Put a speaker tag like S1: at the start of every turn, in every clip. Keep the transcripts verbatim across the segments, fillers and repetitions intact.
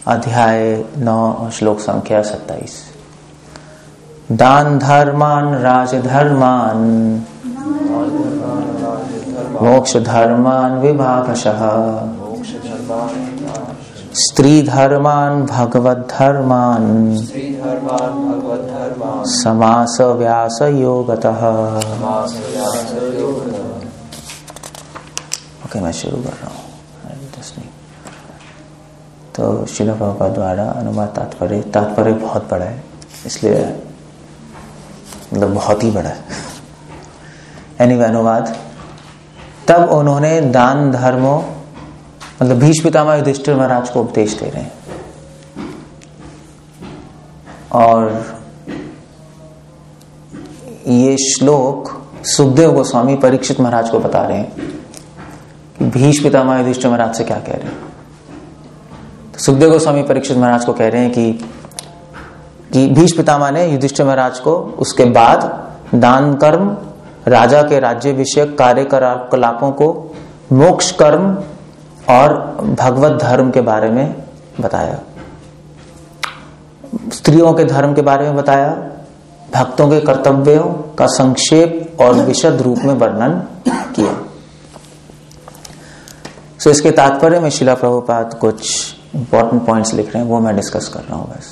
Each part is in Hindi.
S1: अध्याय नौ श्लोक संख्या सत्ताईस। दान धर्मान राजधर्मान मोक्ष धर्मान विभागशः स्त्री धर्मान भगवत धर्मान समास व्यास योगतः। ओके, मैं शुरू कर रहा हूँ। तो श्रील प्रभुपाद द्वारा अनुवाद तात्पर्य तात्पर्य बहुत बड़ा है, इसलिए मतलब बहुत ही बड़ा है। एनीवे अनुवाद, तब उन्होंने दान धर्मों मतलब भीष्म पितामह युधिष्ठिर महाराज को उपदेश दे रहे हैं और ये श्लोक सुखदेव गोस्वामी परीक्षित महाराज को बता रहे हैं कि भीष्म पितामह युधिष्ठिर महाराज से क्या कह रहे हैं। तो सुखदेव गोस्वामी परीक्षित महाराज को कह रहे हैं कि कि भीष्म पितामह ने युधिष्ठिर महाराज को उसके बाद दान कर्म, राजा के राज्य विषयक कार्यकलापों को, मोक्ष कर्म और भगवत धर्म के बारे में बताया, स्त्रियों के धर्म के बारे में बताया, भक्तों के कर्तव्यों का संक्षेप और विशद रूप में वर्णन किया। सो so, इसके तात्पर्य में श्रील प्रभुपाद कुछ इंपॉर्टेंट पॉइंट्स लिख रहे हैं, वो मैं डिस्कस कर रहा हूं बस।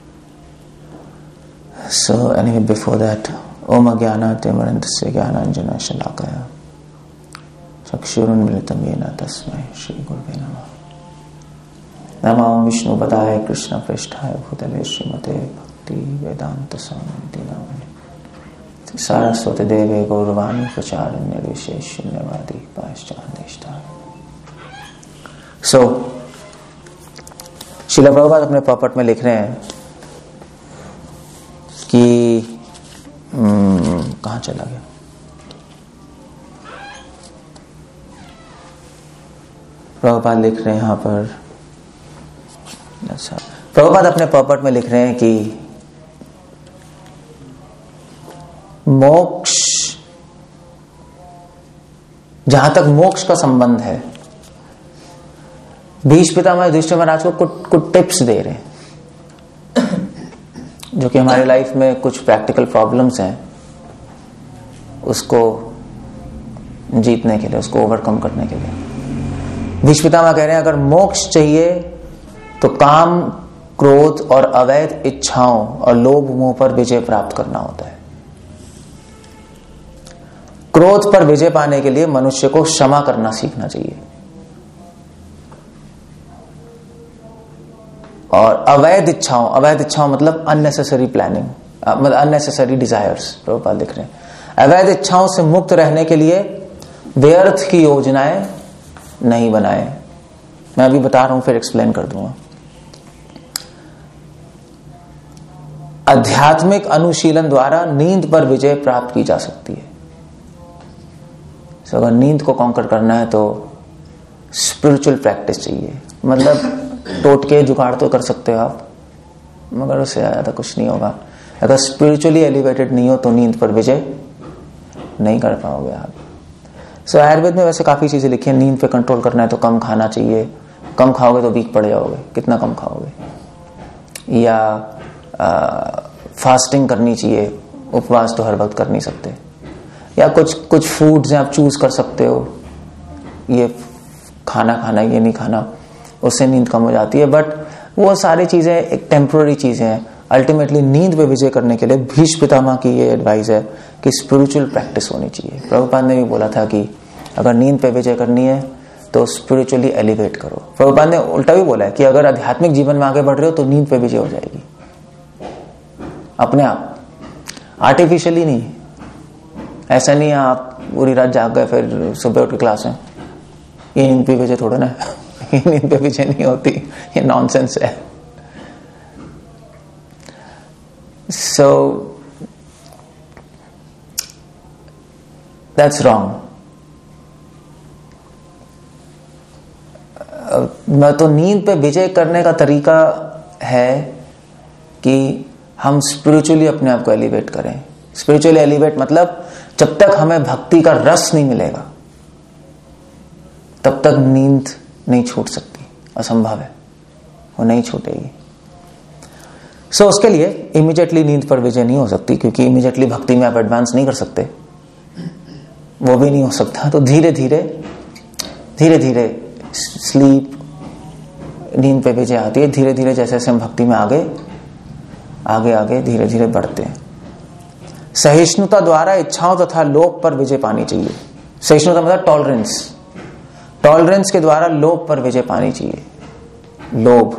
S1: सो एनीवे बिफोर दैट, ओम अज्ञानातिमिरन्धस्य ज्ञानाञ्जनशलाकया शलाकया चक्षुरुन्मीलितं येन तस्मै श्री गुरुवे नमः। नमो विष्णुपदाय कृष्णप्रेष्ठाय भूतले श्रीमते भक्ति वेदांत स्वामी नामिने सारस्वती देवे गौरवाणी प्रचारण्य विशेष शून्यवादी पाश्चादेष्टाय। सो श्रील प्रभुपाद अपने पॉपट में लिख रहे हैं कि कहाँ चला गया, प्रभुपाद लिख रहे हैं यहाँ पर। अच्छा, प्रभुपाद अपने पॉपट में लिख रहे हैं कि मोक्ष, जहां तक मोक्ष का संबंध है, भीष्म पितामह युधिष्ठिर महाराज को कुछ कुछ टिप्स दे रहे हैं जो कि हमारे लाइफ में कुछ प्रैक्टिकल प्रॉब्लम्स हैं, उसको जीतने के लिए, उसको ओवरकम करने के लिए। भीष्म पितामह कह रहे हैं अगर मोक्ष चाहिए तो काम, क्रोध और अवैध इच्छाओं और लोभ मोह पर विजय प्राप्त करना होता है। क्रोध पर विजय पाने के लिए मनुष्य को क्षमा करना सीखना चाहिए और अवैध इच्छाओं, अवैध इच्छाओं मतलब अननेसेसरी प्लानिंग, मतलब अननेसेसरी डिजायर्स, प्रभुपाद लिख रहे हैं अवैध इच्छाओं से मुक्त रहने के लिए व्यर्थ की योजनाएं नहीं बनाए। मैं अभी बता रहा हूं, फिर एक्सप्लेन कर दूंगा। आध्यात्मिक अनुशीलन द्वारा नींद पर विजय प्राप्त की जा सकती है। so, अगर नींद को कॉन्कर करना है तो स्पिरिचुअल प्रैक्टिस चाहिए। मतलब टोटके जुगाड़ तो कर सकते हो आप, मगर उससे ज्यादा कुछ नहीं होगा। अगर स्पिरिचुअली एलिवेटेड नहीं हो तो नींद पर विजय नहीं कर पाओगे आप। सो so, आयुर्वेद में वैसे काफी चीजें लिखी है। नींद पे कंट्रोल करना है तो कम खाना चाहिए, कम खाओगे तो वीक पड़ जाओगे, कितना कम खाओगे, या आ, फास्टिंग करनी चाहिए, उपवास तो हर वक्त कर नहीं सकते, या कुछ कुछ फूड्स आप चूज कर सकते हो, ये खाना खाना ये नहीं खाना, उससे नींद कम हो जाती है। बट वो सारी चीजें एक टेम्पररी चीजें हैं। अल्टीमेटली नींद पे विजय करने के लिए भीष्म पितामह की ये एडवाइस है कि स्पिरिचुअल प्रैक्टिस होनी चाहिए। प्रभुपाद ने भी बोला था कि अगर नींद पे विजय करनी है तो स्पिरिचुअली एलिवेट करो। प्रभुपाद ने उल्टा भी बोला है कि अगर आध्यात्मिक जीवन में आगे बढ़ रहे हो तो नींद पे विजय हो जाएगी अपने आप, आर्टिफिशियली नहीं। ऐसा नहीं है आप पूरी रात जाग गए फिर सुबह उठ के क्लास में, ये नींद पे विजय थोड़ा ना ये नींद पे विजय नहीं होती, ये नॉनसेंस है। So that's wrong. मैं तो नींद पे विजय करने का तरीका है कि हम स्पिरिचुअली अपने आप को एलिवेट करें। स्पिरिचुअली एलिवेट मतलब जब तक हमें भक्ति का रस नहीं मिलेगा तब तक नींद नहीं छूट सकती, असंभव है, वो नहीं छूटेगी। सो so, उसके लिए इमीडिएटली नींद पर विजय नहीं हो सकती, क्योंकि इमीडिएटली भक्ति में आप एडवांस नहीं कर सकते, वो भी नहीं हो सकता। तो धीरे धीरे धीरे धीरे स्लीप, नींद पे विजय आती है। धीरे धीरे जैसे जैसे हम भक्ति में आगे आगे आगे धीरे धीरे बढ़ते हैं। सहिष्णुता द्वारा इच्छाओं तथा लोभ पर विजय पानी चाहिए। सहिष्णुता मतलब टॉलरेंस, टॉलरेंस के द्वारा लोभ पर विजय पानी चाहिए। लोभ,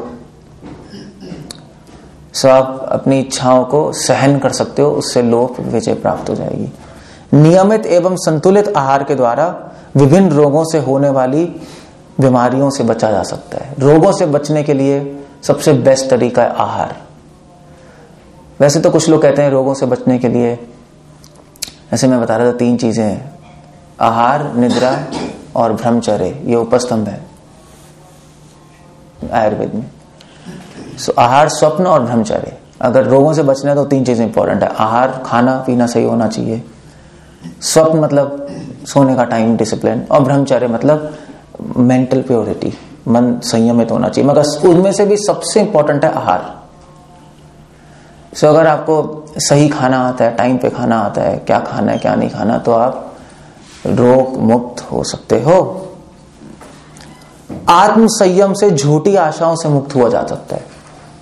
S1: सो आप अपनी इच्छाओं को सहन कर सकते हो, उससे लोभ विजय प्राप्त हो जाएगी। नियमित एवं संतुलित आहार के द्वारा विभिन्न रोगों से होने वाली बीमारियों से बचा जा सकता है। रोगों से बचने के लिए सबसे बेस्ट तरीका है आहार। वैसे तो कुछ लोग कहते हैं रोगों से बचने के लिए, ऐसे मैं बता रहा था, तीन चीजें हैं, आहार, निद्रा और ब्रह्मचर्य, ये उपस्तंभ है आयुर्वेद में। सो आहार, स्वप्न और ब्रह्मचर्य। अगर रोगों से बचना है तो तीन चीजें इंपॉर्टेंट है। आहार, खाना पीना सही होना चाहिए, स्वप्न मतलब सोने का टाइम, डिसिप्लिन, और ब्रह्मचर्य मतलब मेंटल प्योरिटी, मन संयमित होना चाहिए। मगर उनमें से भी सबसे इंपॉर्टेंट है आहार। सो अगर आपको सही खाना आता है, टाइम पे खाना आता है, क्या खाना है क्या नहीं खाना, तो आप रोग मुक्त हो सकते हो। आत्म संयम से झूठी आशाओं से मुक्त हुआ जा सकता है।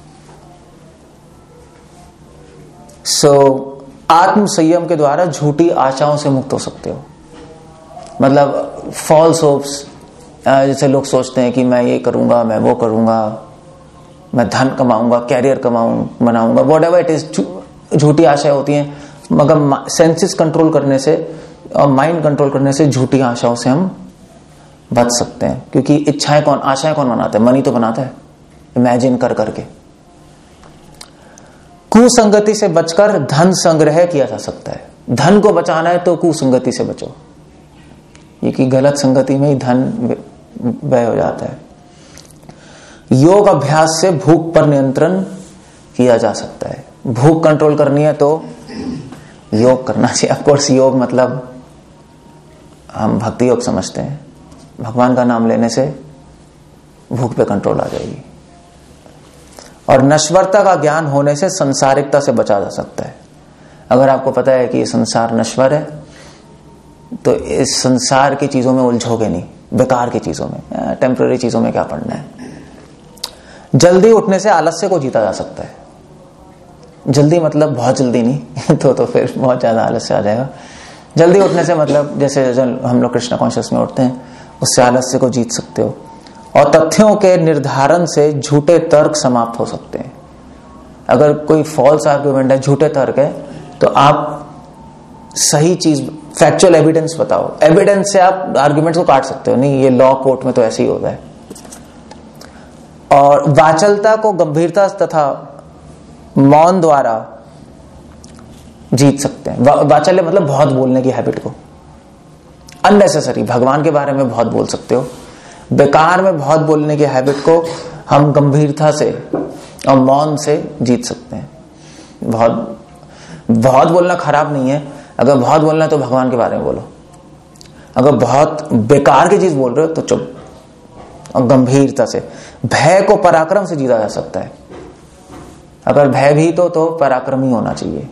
S1: सो so, आत्म संयम के द्वारा झूठी आशाओं से मुक्त हो सकते हो। मतलब फॉल्स होप्स, जैसे लोग सोचते हैं कि मैं ये करूंगा, मैं वो करूंगा, मैं धन कमाऊंगा, कैरियर कमाऊं बनाऊंगा, वॉट एवर इट इज, झूठी आशाएं होती हैं। मगर सेंसेस कंट्रोल करने से और माइंड कंट्रोल करने से झूठी आशाओं से हम बच सकते हैं। क्योंकि इच्छाएं कौन, आशाएं कौन बनाता है? मन ही तो बनाता है, इमेजिन कर करके। कुसंगति से बचकर धन संग्रह किया जा सकता है। धन को बचाना है तो कुसंगति से बचो, ये कि गलत संगति में ही धन व्यय हो जाता है। योग अभ्यास से भूख पर नियंत्रण किया जा सकता है। भूख कंट्रोल करनी है तो योग करना चाहिए। ऑफ कोर्स योग मतलब हम भक्ति योग समझते हैं, भगवान का नाम लेने से भूख पे कंट्रोल आ जाएगी। और नश्वरता का ज्ञान होने से संसारिकता से बचा जा सकता है। अगर आपको पता है कि ये संसार नश्वर है तो इस संसार की चीजों में उलझोगे नहीं, बेकार की चीजों में, टेम्पररी चीजों में क्या पढ़ना है। जल्दी उठने से आलस्य को जीता जा सकता है। जल्दी मतलब बहुत जल्दी नहीं तो तो फिर बहुत ज्यादा आलस्य आ जाएगा। जल्दी उठने से मतलब जैसे हम लोग कृष्णा कॉन्शियस में उठते हैं, उससे आलस्य को जीत सकते हो। और तथ्यों के निर्धारण से झूठे तर्क समाप्त हो सकते हैं। अगर कोई फॉल्स आर्ग्यूमेंट है, झूठे तर्क है, तो आप सही चीज, फैक्चुअल एविडेंस बताओ। एविडेंस से आप आर्ग्यूमेंट्स को काट सकते हो। नहीं, ये लॉ कोर्ट में तो ऐसे ही होता है। और वाचलता को गंभीरता तथा मौन द्वारा जीत सकते हैं। वाचल्य मतलब बहुत बोलने की हैबिट को, अननेसेसरी, भगवान के बारे में बहुत बोल सकते हो, बेकार में बहुत बोलने की हैबिट को हम गंभीरता से और मौन से जीत सकते हैं। बहुत बहुत बोलना खराब नहीं है। अगर बहुत बोलना है तो भगवान के बारे में बोलो। अगर बहुत बेकार की चीज बोल रहे हो तो चुप और गंभीरता से। भय को पराक्रम से जीता जा सकता है। अगर भयभीत हो तो पराक्रमी होना चाहिए।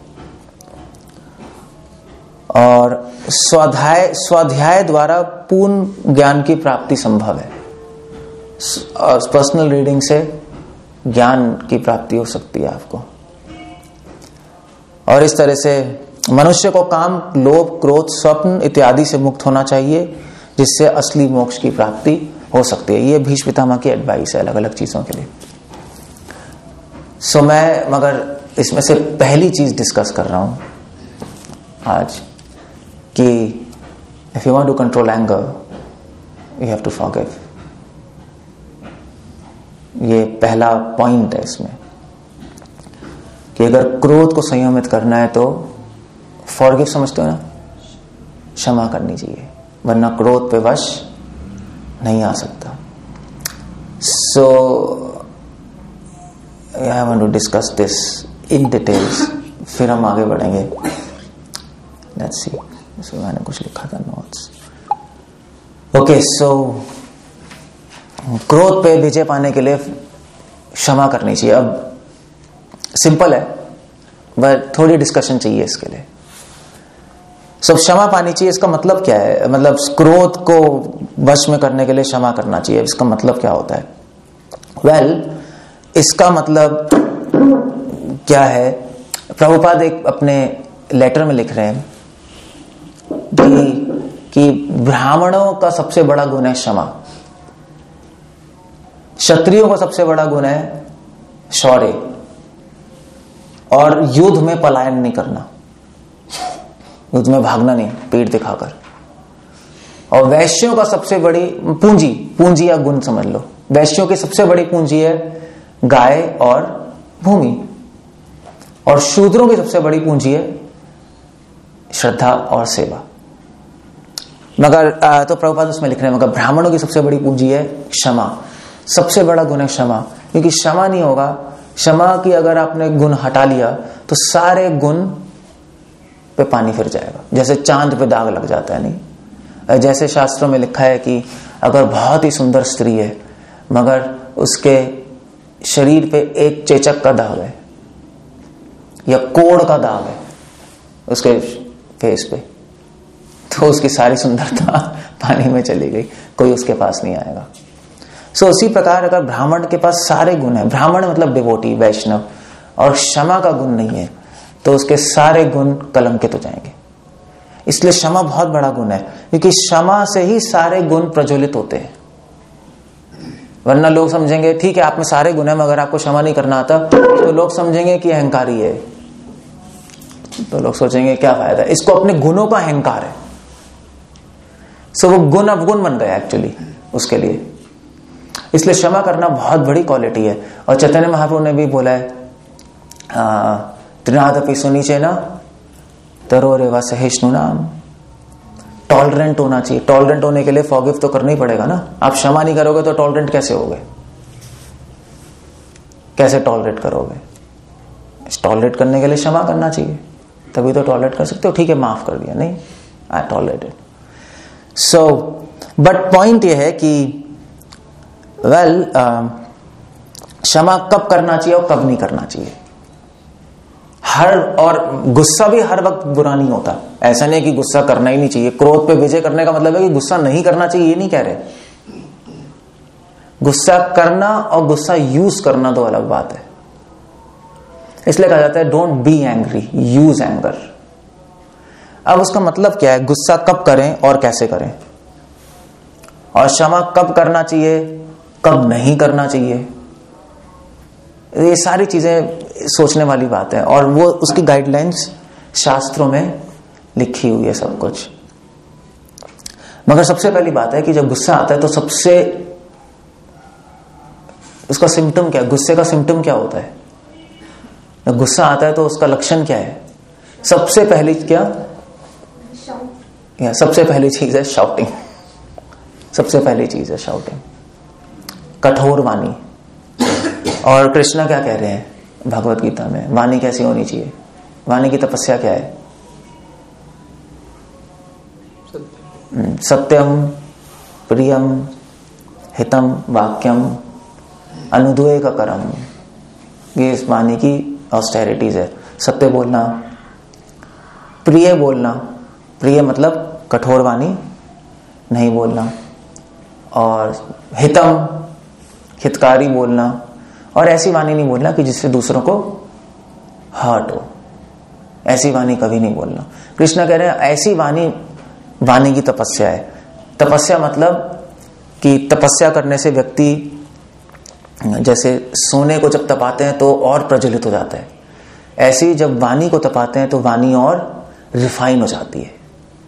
S1: और स्वाध्याय स्वाध्याय द्वारा पूर्ण ज्ञान की प्राप्ति संभव है। पर्सनल रीडिंग से ज्ञान की प्राप्ति हो सकती है आपको। और इस तरह से मनुष्य को काम, लोभ, क्रोध, स्वप्न इत्यादि से मुक्त होना चाहिए, जिससे असली मोक्ष की प्राप्ति हो सकती है। ये भीष्म पितामह की एडवाइस है अलग अलग चीजों के लिए। सो so, मैं मगर इसमें से पहली चीज डिस्कस कर रहा हूं आज कि if you want to control anger you have to forgive. ये पहला पॉइंट है इसमें कि अगर क्रोध को संयमित करना है तो फॉरगिव समझते हो ना, क्षमा करनी चाहिए, वरना क्रोध पे वश नहीं आ सकता। So I want to discuss this in details, फिर हम आगे बढ़ेंगे। लेट्स सी, सो मैंने कुछ लिखा था नोट्स। ओके, सो क्रोध पे विजय पाने के लिए क्षमा करनी चाहिए। अब सिंपल है, बट थोड़ी डिस्कशन चाहिए इसके लिए। सब क्षमा पानी चाहिए, इसका मतलब क्या है? मतलब क्रोध को वश में करने के लिए क्षमा करना चाहिए, इसका मतलब क्या होता है? वेल well, इसका मतलब क्या है? प्रभुपाद एक अपने लेटर में लिख रहे हैं कि, कि ब्राह्मणों का सबसे बड़ा गुण है क्षमा, क्षत्रियों का सबसे बड़ा गुण है शौर्य, और युद्ध में पलायन नहीं करना, युद्ध में भागना नहीं पीठ दिखाकर। और वैश्यों का सबसे बड़ी पूंजी, पूंजी या गुण समझ लो, वैश्यों की सबसे बड़ी पूंजी है गाय और भूमि, और शूद्रों की सबसे बड़ी पूंजी है श्रद्धा और सेवा। मगर तो प्रभुपाद उसमें लिख रहे हैं, मगर ब्राह्मणों की सबसे बड़ी पूंजी है क्षमा, सबसे बड़ा गुण है क्षमा। क्योंकि क्षमा नहीं होगा, क्षमा की अगर आपने गुण हटा लिया तो सारे गुण पे पानी फिर जाएगा, जैसे चांद पे दाग लग जाता है। नहीं, जैसे शास्त्रों में लिखा है कि अगर बहुत ही सुंदर स्त्री है मगर उसके शरीर पे एक चेचक का दाग है या कोड़ का दाग है उसके फेस पे, तो उसकी सारी सुंदरता पानी में चली गई, कोई उसके पास नहीं आएगा। सो so, उसी प्रकार अगर ब्राह्मण के पास सारे गुण हैं, ब्राह्मण मतलब डिवोटी वैष्णव, और क्षमा का गुण नहीं है, तो उसके सारे गुण कलंकित हो जाएंगे। इसलिए क्षमा बहुत बड़ा गुण है, क्योंकि क्षमा से ही सारे गुण प्रज्वलित होते हैं। वरना लोग समझेंगे ठीक है आप में सारे गुण है मगर आपको क्षमा नहीं करना आता, तो लोग समझेंगे कि अहंकारी है, तो लोग सोचेंगे क्या फायदा, इसको अपने गुणों का अहंकार है। सो वो गुण अवगुण बन गया एक्चुअली उसके लिए। इसलिए क्षमा करना बहुत बड़ी क्वालिटी है। और चैतन्य महाप्रभु ने भी बोला है त्रिनादपि सुनीचे ना तरो रेवा सहिष्णु नाम, टॉलरेंट होना चाहिए। टॉलरेंट होने के लिए फॉरगिव तो करना ही पड़ेगा ना। आप क्षमा नहीं करोगे तो टॉलरेंट कैसे होगे, कैसे टॉलरेट करोगे? टॉलरेट करने के लिए क्षमा करना चाहिए, तभी तो टॉलरेट कर सकते हो। ठीक है माफ कर दिया, नहीं I tolerated. So but point ये है कि वेल क्षमा कब करना चाहिए और कब नहीं करना चाहिए। हर और गुस्सा भी हर वक्त बुरा नहीं होता, ऐसा नहीं है कि गुस्सा करना ही नहीं चाहिए। क्रोध पे विजय करने का मतलब है कि गुस्सा नहीं करना चाहिए, ये नहीं कह रहे। गुस्सा करना और गुस्सा यूज करना दो अलग बात है। इसलिए कहा जाता है don't be angry, use anger. अब उसका मतलब क्या है, गुस्सा कब करें और कैसे करें, और क्षमा कब करना चाहिए कब नहीं करना चाहिए, ये सारी चीजें सोचने वाली बात है। और वो उसकी गाइडलाइंस शास्त्रों में लिखी हुई है सब कुछ। मगर सबसे पहली बात है कि जब गुस्सा आता है तो सबसे उसका सिम्टम क्या है, गुस्से का सिम्टम क्या होता है? जब गुस्सा आता है तो उसका लक्षण क्या है? सबसे पहली क्या या सबसे पहली चीज है शाउटिंग। सबसे पहली चीज है शाउटिंग, कठोर वाणी। और कृष्ण क्या कह रहे हैं भगवत गीता में, वाणी कैसी होनी चाहिए? वाणी की तपस्या क्या है? सत्यम प्रियम हितम वाक्यम अनुद्वेग करम, ये इस वाणी की ऑस्टेरिटीज है। सत्य बोलना, प्रिय बोलना, प्रिय मतलब कठोर वाणी नहीं बोलना, और हितम हितकारी बोलना, और ऐसी वाणी नहीं बोलना कि जिससे दूसरों को हर्ट हो, ऐसी वाणी कभी नहीं बोलना। कृष्ण कह रहे हैं ऐसी वाणी वाणी की तपस्या है। तपस्या मतलब कि तपस्या करने से व्यक्ति जैसे सोने को जब तपाते हैं तो और प्रज्वलित हो जाता है, ऐसी जब वाणी को तपाते हैं तो वाणी और रिफाइन हो जाती है,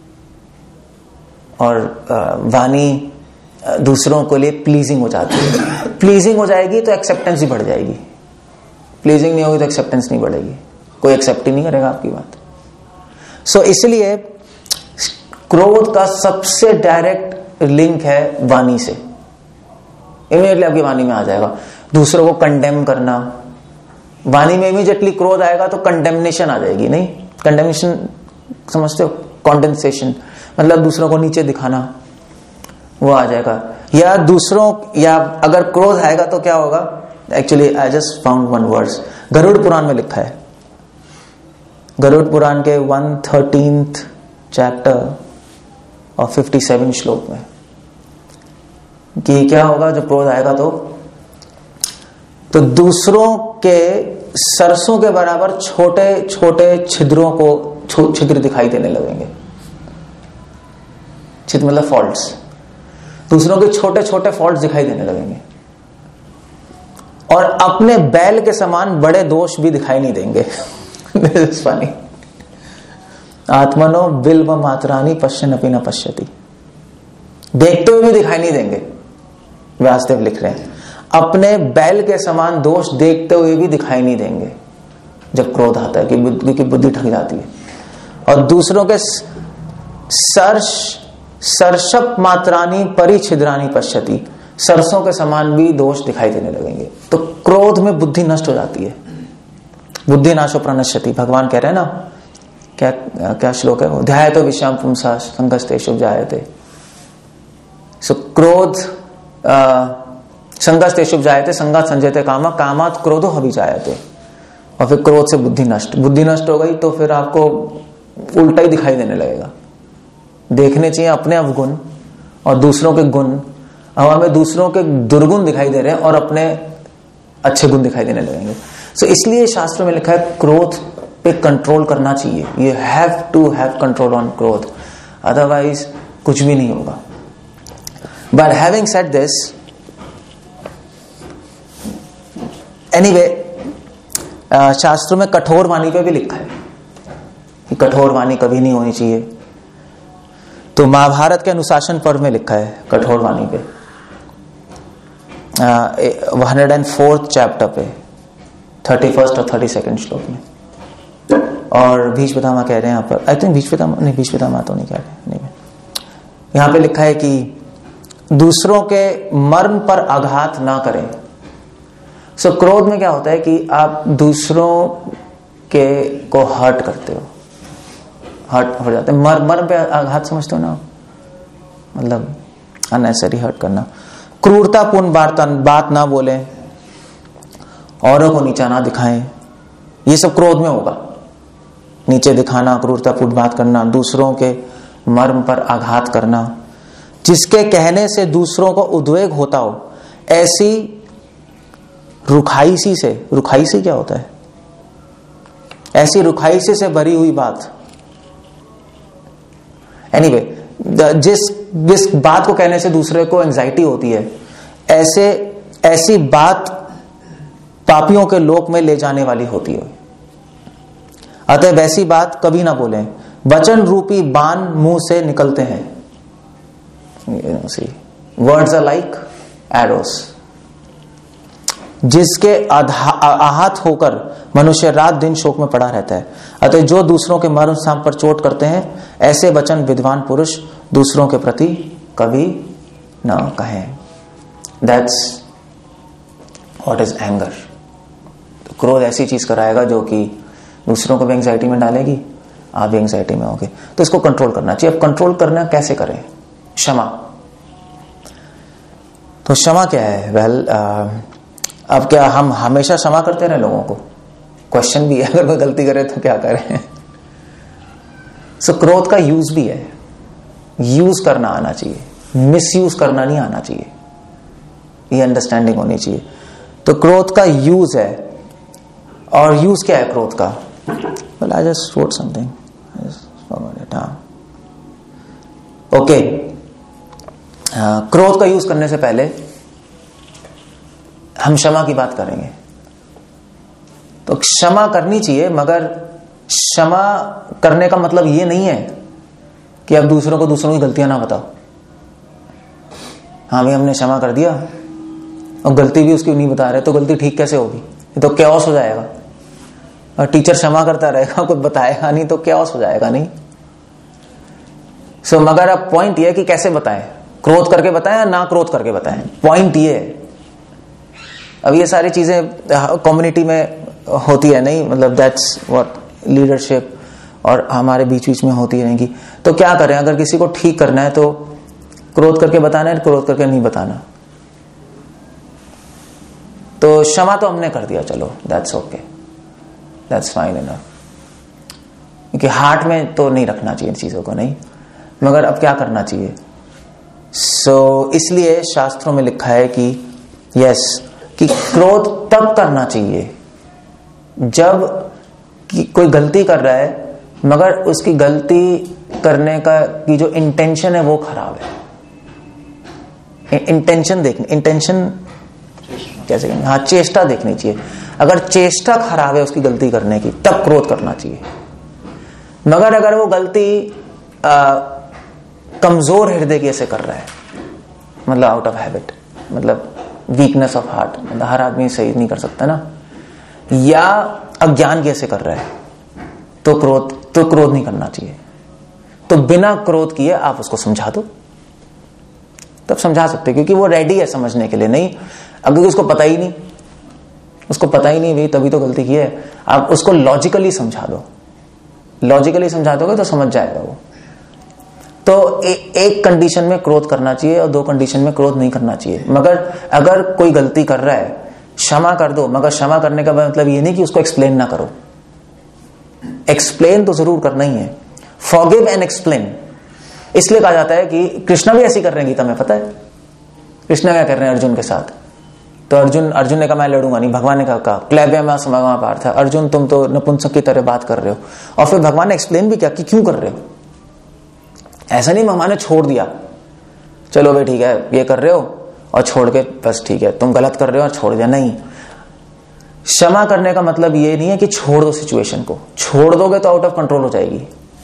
S1: और वाणी दूसरों के लिए प्लीजिंग हो जाती है। प्लीजिंग हो जाएगी तो एक्सेप्टेंस भी बढ़ जाएगी, प्लीजिंग नहीं होगी तो एक्सेप्टेंस नहीं बढ़ेगी, कोई एक्सेप्ट ही नहीं करेगा आपकी बात। सो so, इसलिए क्रोध का सबसे डायरेक्ट लिंक है वाणी से। इमीडिएटली आपकी वाणी में आ जाएगा दूसरों को कंडेम करना। वाणी में इमीडिएटली क्रोध आएगा तो कंडेमनेशन आ जाएगी। नहीं, कंडेमनेशन समझते हो? कॉन्डेंसेशन मतलब दूसरों को नीचे दिखाना, वो आ जाएगा। या दूसरों, या अगर क्रोध आएगा तो क्या होगा, actually I just found one words, Garuda Purana में लिखा है, गरुड़ पुराण के वन थर्टीन्थ चैप्टर और फिफ्टी सेवन श्लोक में, कि क्या होगा जब क्रोध आएगा तो तो दूसरों के सरसों के बराबर छोटे छोटे छिद्रों को छिद्र दिखाई देने लगेंगे। छिद्र मतलब फॉल्ट्स, दूसरों के छोटे छोटे फॉल्ट्स दिखाई देने लगेंगे, और अपने बैल के समान बड़े दोष भी दिखाई नहीं देंगे। फनी। आत्मनो बिल्व मात्रानी पश्यन अपि न पश्यति, देखते हुए भी दिखाई नहीं देंगे। व्यासदेव लिख रहे हैं अपने बैल के समान दोष देखते हुए भी दिखाई नहीं देंगे जब क्रोध आता है, कि बुद्धि की बुद्धि ठग जाती है, और दूसरों के सर्ष सरसप मात्रानी परिछिद्रानी पश्यति, सरसों के समान भी दोष दिखाई देने लगेंगे। तो क्रोध में बुद्धि नष्ट हो जाती है। बुद्धि नाशो प्रणश्यति, भगवान कह रहे हैं ना, क्या क्या श्लोक है वो, ध्याय तो विषयाम पुंसा संगस्तेषु जायते। सो क्रोध संगस्तेषु जायते, संगात संजयते कामा, कामात क्रोधो हवि जायते। और फिर क्रोध से बुद्धि नष्ट, बुद्धि नष्ट हो गई तो फिर आपको उल्टा ही दिखाई देने लगेगा। देखने चाहिए अपने अवगुण और दूसरों के गुण, अब हमें दूसरों के दुर्गुण दिखाई दे रहे हैं और अपने अच्छे गुण दिखाई देने लगेंगे। सो so, इसलिए शास्त्र में लिखा है क्रोध पे कंट्रोल करना चाहिए। You have to have control on क्रोध, अदरवाइज कुछ भी नहीं होगा। But having said this, anyway, शास्त्र में कठोर वाणी पे भी लिखा है कि कठोर वाणी कभी नहीं होनी चाहिए। तो महाभारत के अनुशासन पर्व में लिखा है कठोर वाणी पे, हंड्रेड एंड फोर्थ चैप्टर पे थर्टी फर्स्ट और थर्टी सेकेंड श्लोक में। और भीष्म पितामह कह रहे हैं यहाँ पर, आई थिंक भीष्म पितामह नहीं, भीष्म पितामह तो नहीं कह रहे, नहीं, यहाँ पे लिखा है कि दूसरों के मर्म पर आघात ना करें। सो so, क्रोध में क्या होता है कि आप दूसरों के को हर्ट करते हो, हर्ट हो जाते हैं। मर मर्म पे आघात समझते हो ना, मतलब अननेसेसरी हर्ट करना। क्रूरतापूर्ण बात बात ना बोले, औरों को नीचा ना दिखाएं, ये सब क्रोध में होगा। नीचे दिखाना, क्रूरतापूर्ण बात करना, दूसरों के मर्म पर आघात करना, जिसके कहने से दूसरों को उद्वेग होता हो, ऐसी रुखाईसी से, रुखाईसी क्या होता है, ऐसी रुखाईसी से भरी हुई बात। एनीवे anyway, जिस जिस बात को कहने से दूसरे को एंजाइटी होती है, ऐसे ऐसी बात पापियों के लोक में ले जाने वाली होती है। अतः वैसी बात कभी ना बोलें। वचन रूपी बाण मुंह से निकलते हैं। वर्ड्स आर लाइक एरोस, जिसके आहत होकर मनुष्य रात दिन शोक में पड़ा रहता है। अतः जो दूसरों के मर्म स्थान पर चोट करते हैं, ऐसे वचन विद्वान पुरुष दूसरों के प्रति कभी ना कहें। That's what is anger. तो क्रोध ऐसी चीज कराएगा जो कि दूसरों को भी एंजाइटी में डालेगी, आप भी एंजाइटी में होगे। तो इसको कंट्रोल करना चाहिए। अब कंट्रोल करना कैसे करें? क्षमा। तो क्षमा क्या है? वेल well, अब क्या हम हमेशा क्षमा करते रहे लोगों को? क्वेश्चन भी है, अगर कोई गलती करे तो क्या करें? सो so, क्रोध का यूज भी है, यूज करना आना चाहिए, मिस यूज करना नहीं आना चाहिए, ये अंडरस्टैंडिंग होनी चाहिए। तो क्रोध का यूज है, और यूज क्या है क्रोध का? Well I just wrote something, okay. क्रोध का यूज करने से पहले हम क्षमा की बात करेंगे। तो क्षमा करनी चाहिए, मगर क्षमा करने का मतलब ये नहीं है कि आप दूसरों को दूसरों की गलतियां ना बताओ। हाँ भाई हमने क्षमा कर दिया और गलती भी उसकी नहीं बता रहे, तो गलती ठीक कैसे होगी? ये तो कैओस हो जाएगा। और टीचर क्षमा करता रहेगा, कुछ बताएगा नहीं, तो कैओस हो जाएगा नहीं। सो so, मगर अब पॉइंट ये है कि कैसे बताएं, क्रोध करके बताएं या ना क्रोध करके बताएं, पॉइंट ये है। अब ये सारी चीजें कम्युनिटी में होती है नहीं, मतलब दैट्स व्हाट लीडरशिप और हमारे बीच बीच में होती रहेंगी। तो क्या करें? अगर किसी को ठीक करना है तो क्रोध करके बताना है, क्रोध करके नहीं बताना। तो क्षमा तो हमने कर दिया, चलो that's okay, that's fine enough, क्योंकि हार्ट में तो नहीं रखना चाहिए इन चीजों को, नहीं। मगर अब क्या करना चाहिए? सो so, इसलिए शास्त्रों में लिखा है कि यस, कि क्रोध तब करना चाहिए जब कि कोई गलती कर रहा है मगर उसकी गलती करने का की जो इंटेंशन है वो खराब है। इंटेंशन देखनी, इंटेंशन कैसे कहेंगे, हाँ, चेष्टा देखनी चाहिए। अगर चेष्टा खराब है उसकी गलती करने की, तब क्रोध करना चाहिए। मगर अगर वो गलती आ, कमजोर हृदय की से कर रहा है, मतलब आउट ऑफ हैबिट, मतलब वीकनेस ऑफ हार्ट, मतलब हर आदमी सही नहीं कर सकता ना, या अज्ञान कैसे कर रहा है, तो क्रोध तो क्रोध नहीं करना चाहिए। तो बिना क्रोध किए आप उसको समझा दो, तब समझा सकते, क्योंकि वो रेडी है समझने के लिए। नहीं, अगर उसको पता ही नहीं, उसको पता ही नहीं भाई तभी तो गलती की है, आप उसको लॉजिकली समझा दो, लॉजिकली समझा दोगे तो समझ जाएगा वो। तो ए, एक कंडीशन में क्रोध करना चाहिए और दो कंडीशन में क्रोध नहीं करना चाहिए। मगर अगर कोई गलती कर रहा है, क्षमा कर दो, मगर क्षमा करने का मतलब ये नहीं कि उसको एक्सप्लेन ना करो। एक्सप्लेन तो जरूर करना ही है, फॉरगिव एंड एक्सप्लेन। इसलिए कहा जाता है कि कृष्णा भी ऐसी कर रहे हैं, गीता में पता है कृष्णा क्या कर रहे हैं अर्जुन के साथ। तो अर्जुन अर्जुन ने कहा मैं लड़ूंगा नहीं, भगवान ने कहा क्लैब्य समागमा पार्थ, अर्जुन तुम तो नपुंसक की तरह बात कर रहे हो। और फिर भगवान ने एक्सप्लेन भी किया कि क्यों कर रहे हो। ऐसा नहीं भगवान ने छोड़ दिया, चलो भाई ठीक है ये कर रहे हो और छोड़ के बस ठीक है तुम गलत कर रहे हो और छोड़ दिया, नहीं। क्षमा करने का मतलब ये नहीं है कि छोड़ दो सिचुएशन को, छोड़ दोगे तो आउट ऑफ कंट्रोल हो जाएगी।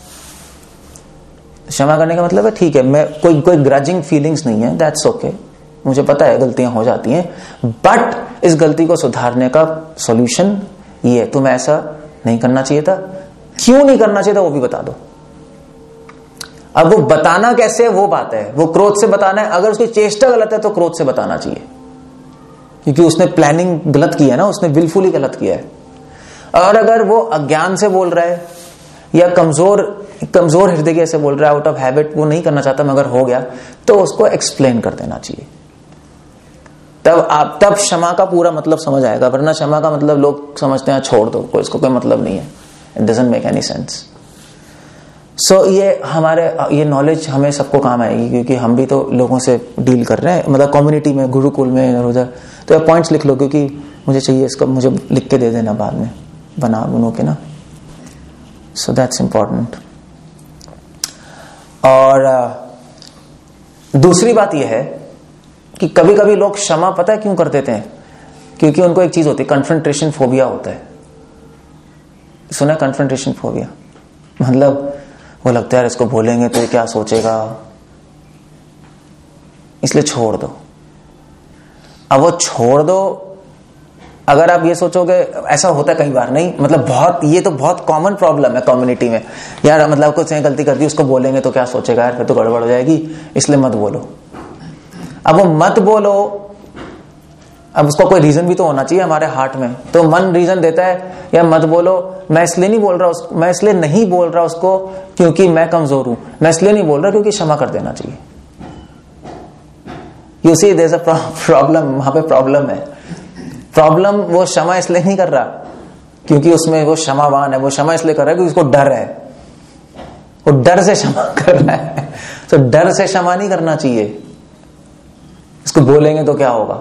S1: क्षमा करने का मतलब है ठीक है, मैं कोई कोई ग्रजिंग फीलिंग्स नहीं है, दैट्स ओके, मुझे पता है गलतियां हो जाती हैं, बट इस गलती को सुधारने का सॉल्यूशन ये है, तुम्हें ऐसा नहीं करना चाहिए था, क्यों नहीं करना चाहिए था वो भी बता दो। अब वो बताना कैसे है वो बात है, वो क्रोध से बताना है। अगर उसकी चेष्टा गलत है तो क्रोध से बताना चाहिए, क्योंकि उसने प्लानिंग गलत की है ना, उसने विलफुली गलत किया है। और अगर वो अज्ञान से बोल रहा है या कमजोर कमजोर हृदय से बोल रहा है, आउट ऑफ हैबिट, वो नहीं करना चाहता मगर हो गया, तो उसको एक्सप्लेन कर देना चाहिए। तब आप तब क्षमा का पूरा मतलब समझ आएगा। वरना क्षमा का मतलब लोग समझते हैं छोड़ दो, कोई इसको कोई मतलब नहीं है, it doesn't make any sense. So ये हमारे ये नॉलेज हमें सबको काम आएगी, क्योंकि हम भी तो लोगों से डील कर रहे हैं, मतलब कम्युनिटी में, गुरुकुल में, इधर उधर। तो ये पॉइंट्स लिख लो, क्योंकि मुझे चाहिए इसको, मुझे लिख के दे देना बाद में बना बुनो के ना। So that's important. और दूसरी बात यह है कि कभी कभी लोग क्षमा पता है क्यों कर देते हैं, क्योंकि उनको एक चीज होती है, कन्फ्रंटेशन फोबिया होता है। सुना कन्फ्रंटेशन फोबिया? मतलब वो लगता है इसको बोलेंगे तो ये क्या सोचेगा, इसलिए छोड़ दो। अब वो छोड़ दो, अगर आप ये सोचोगे, ऐसा होता है कई बार, नहीं मतलब बहुत, ये तो बहुत कॉमन प्रॉब्लम है कम्युनिटी में, यार मतलब कुछ गलती कर दी, उसको बोलेंगे तो क्या सोचेगा, यार फिर तो गड़बड़ हो जाएगी, इसलिए मत बोलो। अब वो मत बोलो, अब उसका कोई रीजन भी तो होना चाहिए हमारे हार्ट में। तो मन रीजन देता है, या मत बोलो, मैं इसलिए नहीं बोल रहा उसको, मैं इसलिए नहीं बोल रहा उसको क्योंकि मैं कमजोर हूं, मैं इसलिए नहीं बोल रहा क्योंकि क्षमा कर देना चाहिए। You see there is a problem, वहां पे प्रॉब्लम है। प्रॉब्लम वो क्षमा इसलिए नहीं कर रहा क्योंकि उसमें वो क्षमावान है, वो क्षमा इसलिए कर रहा है क्योंकि उसको डर है, वो डर से क्षमा कर रहा है। तो डर से क्षमा नहीं करना चाहिए। इसको बोलेंगे तो क्या होगा,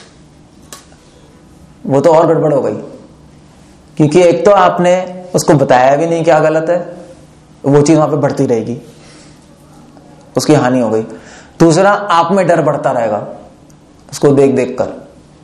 S1: वो तो और गड़बड़ हो गई, क्योंकि एक तो आपने उसको बताया भी नहीं क्या गलत है, वो चीज वहां पे बढ़ती रहेगी, उसकी हानि हो गई। दूसरा, आप में डर बढ़ता रहेगा उसको देख देख कर,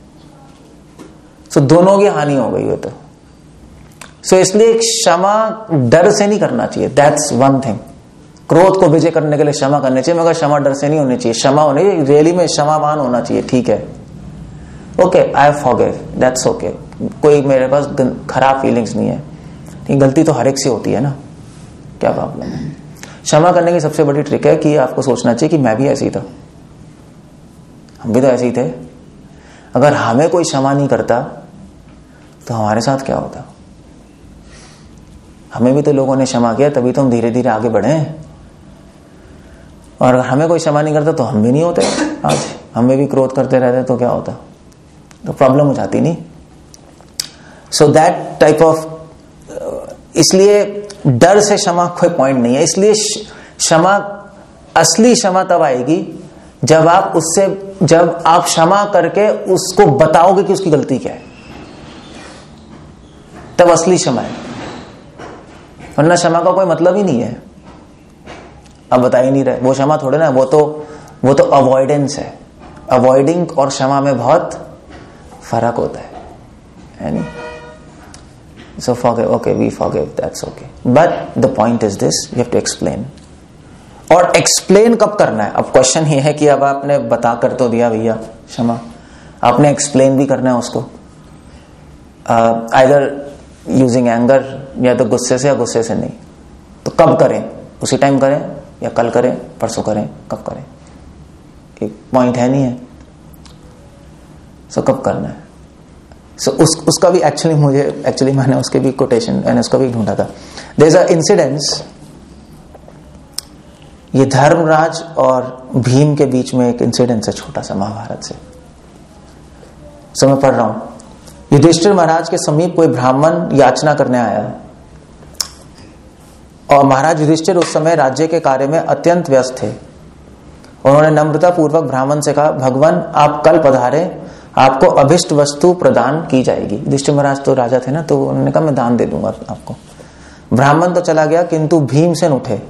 S1: सो दोनों की हानि हो गई। वो तो सो इसलिए क्षमा डर से नहीं करना चाहिए, दैट्स वन थिंग। क्रोध को विजय करने के लिए क्षमा करनी चाहिए, मगर क्षमा डर से नहीं होनी चाहिए। क्षमा होनी चाहिए, रियली में क्षमावान होना चाहिए, ठीक है, okay I forgive, that's okay, कोई मेरे पास खराब फीलिंग्स नहीं है, ठीक, गलती तो हर एक से होती है ना, क्या प्रॉब्लम है। क्षमा करने की सबसे बड़ी ट्रिक है कि आपको सोचना चाहिए कि मैं भी ऐसे ही था, हम भी तो ऐसे ही थे। अगर हमें कोई क्षमा नहीं करता तो हमारे साथ क्या होता, हमें भी तो लोगों ने क्षमा किया, तभी तो हम धीरे धीरे आगे बढ़े हैं। और अगर हमें कोई क्षमा नहीं करता तो हम भी नहीं होते, आज हमें भी क्रोध करते रहते तो क्या होता, तो प्रॉब्लम हो जाती नहीं. सो दैट टाइप ऑफ, इसलिए डर से क्षमा कोई पॉइंट नहीं है. इसलिए क्षमा, असली क्षमा तब आएगी जब आप उससे, जब आप क्षमा करके उसको बताओगे कि उसकी गलती क्या है, तब असली क्षमा है. वरना क्षमा का कोई मतलब ही नहीं है. अब बता ही नहीं रहे, वो क्षमा थोड़े ना, वो तो वो तो अवॉइडेंस है. अवॉइडिंग और क्षमा में बहुत फर्क होता है, है नहीं. So forgive, okay, we forgive, that's okay. But the point is this, you have to explain. और explain कब करना है? अब क्वेश्चन ये है कि अब आपने बता कर तो दिया भैया क्षमा, आपने explain भी करना है उसको, either using anger, या तो गुस्से से या गुस्से से नहीं. तो कब करें? उसी टाइम करें या कल करें, परसों करें, कब करें? एक पॉइंट है नहीं है. सो so, कब करना है? सो so, उस उसका भी एक्चुअली मुझे एक्चुअली मैंने उसके भी कोटेशन मैंने उसका भी ढूंढा था. देयर इज अ इंसिडेंस, ये धर्मराज और भीम के बीच में एक इंसिडेंस है छोटा सा महाभारत से. सो so, मैं पढ़ रहा हूं. युधिष्ठिर महाराज के समीप कोई ब्राह्मण याचना करने आया, और महाराज युधिष्ठिर उस समय राज्य के कार्य में अत्यंत व्यस्त थे. उन्होंने नम्रता पूर्वक ब्राह्मण से कहा, भगवान आप कल पधारे, आपको अभिष्ट वस्तु प्रदान की जाएगी. युधिष्ठिर महाराज तो राजा थे ना, तो उन्होंने कहा मैं दान दे दूंगा आपको. ब्राह्मण तो चला गया, किंतु भीमसेन उठे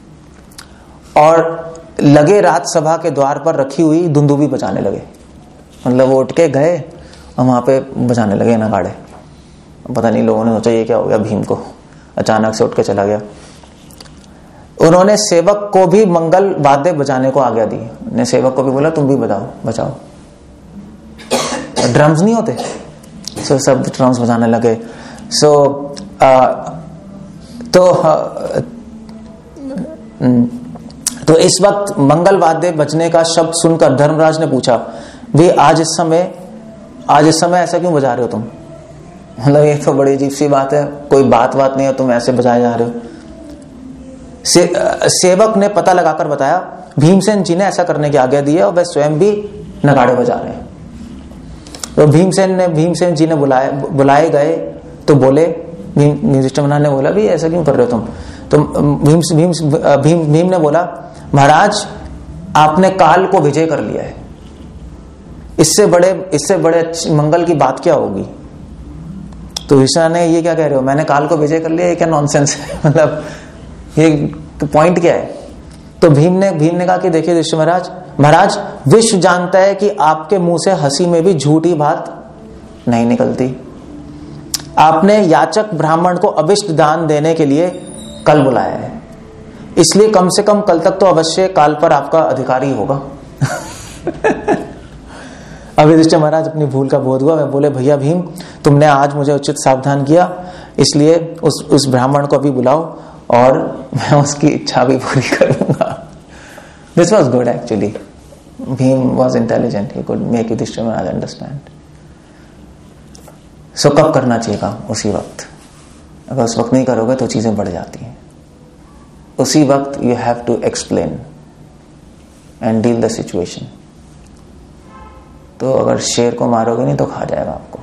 S1: और लगे राजसभा के द्वार पर रखी हुई दुंदुभी बजाने लगे. मतलब वो उठ के गए और वहां पे बजाने लगे नगाड़े. पता नहीं लोगों ने सोचा ये क्या हो गया भीम को, अचानक से उठ के चला गया. उन्होंने सेवक को भी मंगल वाद्य बजाने को आज्ञा दी. ने सेवक को भी बोला तुम भी बजाओ बजाओ. ड्रम्स नहीं होते, सो so, सब ड्रम्स बजाने लगे. सो so, uh, तो uh, तो इस वक्त मंगल वाद्य बजने का शब्द सुनकर धर्मराज ने पूछा, वे आज इस समय आज इस समय ऐसा क्यों बजा रहे हो तुम? मतलब ये तो बड़ी अजीब सी बात है, कोई बात बात नहीं है, तुम ऐसे बजाए जा रहे हो. से, सेवक ने पता लगाकर बताया, भीमसेन जी ने ऐसा करने की आज्ञा दी है और वे स्वयं भी नगाड़े बजा रहे हैं. तो भीमसेन ने भीमसेन जी ने बुलाए बुलाए गए तो बोले, युधिष्ठिर महाराज ने बोला भी ऐसा क्यों कर रहे हो तुम? तो भीम भीम भीम भीम ने बोला, महाराज आपने काल को विजय कर लिया है, इससे बड़े इससे बड़े मंगल की बात क्या होगी? तो युधिष्ठिर ने ये क्या कह रहे हो, मैंने काल को विजय कर लिया, ये क्या नॉनसेंस है? मतलब ये पॉइंट क्या है? तो भीम ने भीम ने कहा कि देखिए युधिष्ठिर महाराज, महाराज विश्व जानता है कि आपके मुंह से हंसी में भी झूठी बात नहीं निकलती. आपने याचक ब्राह्मण को अभिष्ट दान देने के लिए कल बुलाया है, इसलिए कम से कम कल तक तो अवश्य काल पर आपका अधिकारी होगा. अब युधिष्ठिर महाराज अपनी भूल का बोध हुआ. वे बोले, भैया भीम तुमने आज मुझे उचित सावधान किया, इसलिए उस उस ब्राह्मण को अभी बुलाओ और मैं उसकी इच्छा भी पूरी करूंगा. This was good actually. Bhim was intelligent, he could make Yudhishthir Maharaj understand. So कब करना चाहिए काम? उसी वक्त. अगर उस वक्त नहीं करोगे तो चीजें बढ़ जाती हैं. उसी वक्त you have to explain and deal the situation. तो अगर शेर को मारोगे नहीं तो खा जाएगा आपको.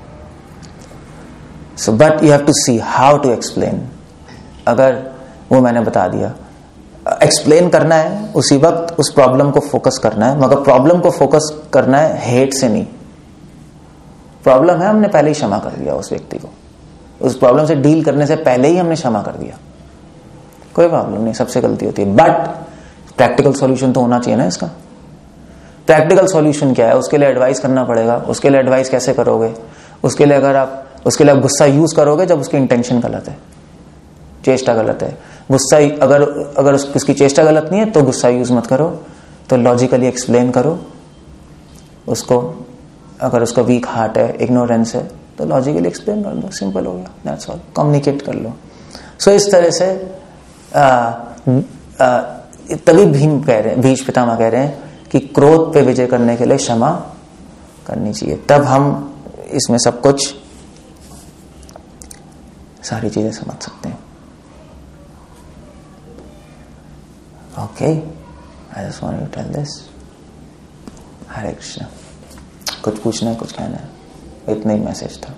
S1: So but you have to see how to explain. अगर वो मैंने बता दिया, एक्सप्लेन करना है उसी वक्त, उस प्रॉब्लम को फोकस करना है, मगर प्रॉब्लम को फोकस करना है हेट से नहीं. प्रॉब्लम है, हमने पहले ही क्षमा कर दिया उस व्यक्ति को, उस प्रॉब्लम से डील करने से पहले ही हमने क्षमा कर दिया, कोई प्रॉब्लम नहीं, सबसे गलती होती है. बट प्रैक्टिकल सॉल्यूशन तो होना चाहिए ना इसका. प्रैक्टिकल सॉल्यूशन क्या है? उसके लिए एडवाइस करना पड़ेगा. उसके लिए एडवाइस कैसे करोगे? उसके लिए अगर आप उसके लिए आप गुस्सा यूज करोगे जब उसकी इंटेंशन गलत है, चेष्टा गलत है. गुस्सा अगर अगर उसकी चेष्टा गलत नहीं है तो गुस्सा यूज मत करो. तो लॉजिकली एक्सप्लेन करो उसको. अगर उसका वीक हार्ट है, इग्नोरेंस है, तो लॉजिकली एक्सप्लेन कर दो, सिंपल हो गया, दैट्स ऑल. कम्युनिकेट कर लो. सो so, इस तरह से आ, आ, तभी भीम कह रहे हैं, भीष्म पितामह कह रहे हैं कि क्रोध पे विजय करने के लिए क्षमा करनी चाहिए. तब हम इसमें सब कुछ सारी चीजें समझ सकते हैं. Okay, I just want to tell this. Hare Krishna. कुछ पूछना है, कुछ कहना है, इतना ही मैसेज था।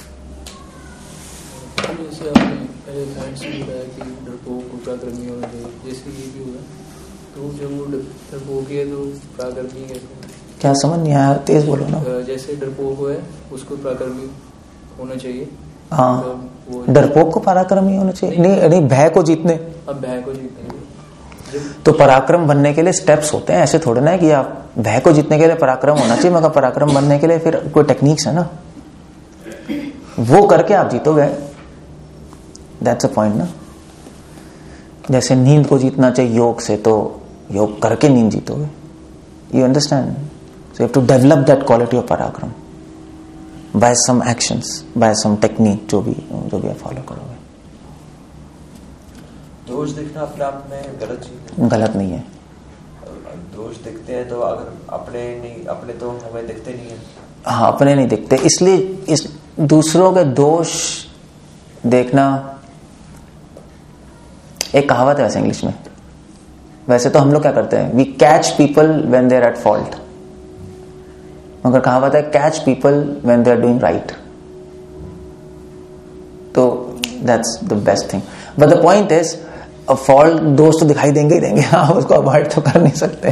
S2: जैसे आपने पहले साइंस में बताया कि डरपोक को पराक्रमी होना चाहिए, जैसे ये भी हुआ तो जब वो डरपोक है तो पराक्रमी कैसे?
S1: क्या समझ नहीं आया, तेज बोलो ना।
S2: जैसे डरपोक है उसको पराक्रमी होना चाहिए।
S1: हाँ,
S2: तो
S1: डरपोक को पराक्रमी होना चाहिए? नहीं नहीं, भय को जीतने।
S2: अब भय को जीतने
S1: तो पराक्रम बनने के लिए स्टेप्स होते हैं, ऐसे थोड़े ना है कि आप भय को जीतने के लिए पराक्रम होना चाहिए, मगर पराक्रम बनने के लिए फिर कोई टेक्निक्स है ना, वो करके आप जीतोगे। दैट्स अ पॉइंट ना। जैसे नींद को जीतना चाहिए योग से, तो योग करके नींद जीतोगे। You understand? So you have to develop that quality of parakram by some actions, by some technique, जो भी जो भी आप फॉलो करोगे।
S3: दोष दिखना अपने आप में गलत चीज है?
S1: गलत नहीं है।
S3: दोष दिखते हैं तो अगर अपने नहीं, अपने तो हमें दिखते नहीं है।
S1: हाँ, अपने नहीं दिखते, इसलिए इस दूसरों के दोष देखना, एक कहावत है वैसे इंग्लिश में, वैसे तो हम लोग क्या करते हैं, we catch people when they are at fault, मगर कहावत है catch people when they are doing right. तो that's the best thing. But the point is, fault दोस्त तो दिखाई देंगे ही देंगे, आप उसको अवॉइड तो कर नहीं सकते,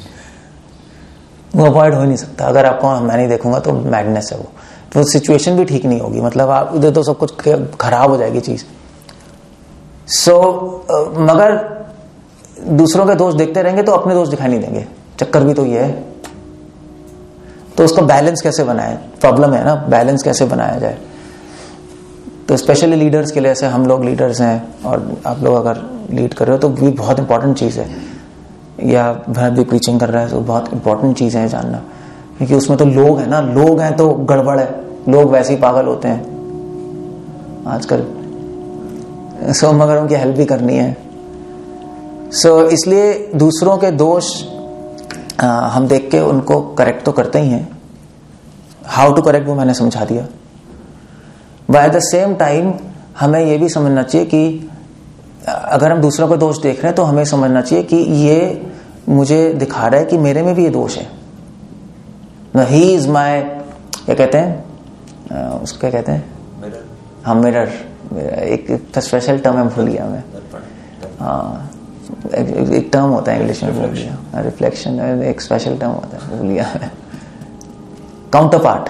S1: वो अवॉइड हो नहीं सकता। अगर आपको मैं नहीं देखूंगा तो मैडनेस है वो, तो सिचुएशन भी ठीक नहीं होगी, मतलब आप उधर तो सब कुछ खराब हो जाएगी चीज। सो so, मगर दूसरों के दोष देखते रहेंगे तो अपने दोष दिखाई नहीं देंगे, चक्कर भी तो ये है। तो उसका बैलेंस कैसे बनाए, प्रॉब्लम है ना, बैलेंस कैसे बनाया जाए। तो स्पेशली लीडर्स के लिए, ऐसे हम लोग लीडर्स हैं और आप लोग अगर लीड कर रहे हो तो भी बहुत इंपॉर्टेंट चीज़ है, या भर भी प्रीचिंग कर रहा है तो बहुत इंपॉर्टेंट चीज़ है जानना, क्योंकि उसमें तो लोग हैं ना, लोग हैं तो गड़बड़ है, लोग वैसे ही पागल होते हैं आजकल। सो so, मगर उनकी हेल्प भी करनी है। सो so, इसलिए दूसरों के दोष आ, हम देख के उनको करेक्ट तो करते ही हैं। हाउ टू करेक्ट वो मैंने समझा दिया। But at the same time हमें यह भी समझना चाहिए कि अगर हम दूसरों को दोष देख रहे हैं तो हमें समझना चाहिए कि ये मुझे दिखा रहा है कि मेरे में भी ये दोष है। ही इज माई, क्या कहते हैं उसको, कहते हैं मिरर। हाँ, मिरर, एक स्पेशल टर्म है, भूल गया मैं। हाँ, एक टर्म होता है इंग्लिश में, भूल गया। रिफ्लेक्शन, एक स्पेशल टर्म होता है, भूल गया मैं। Counter part,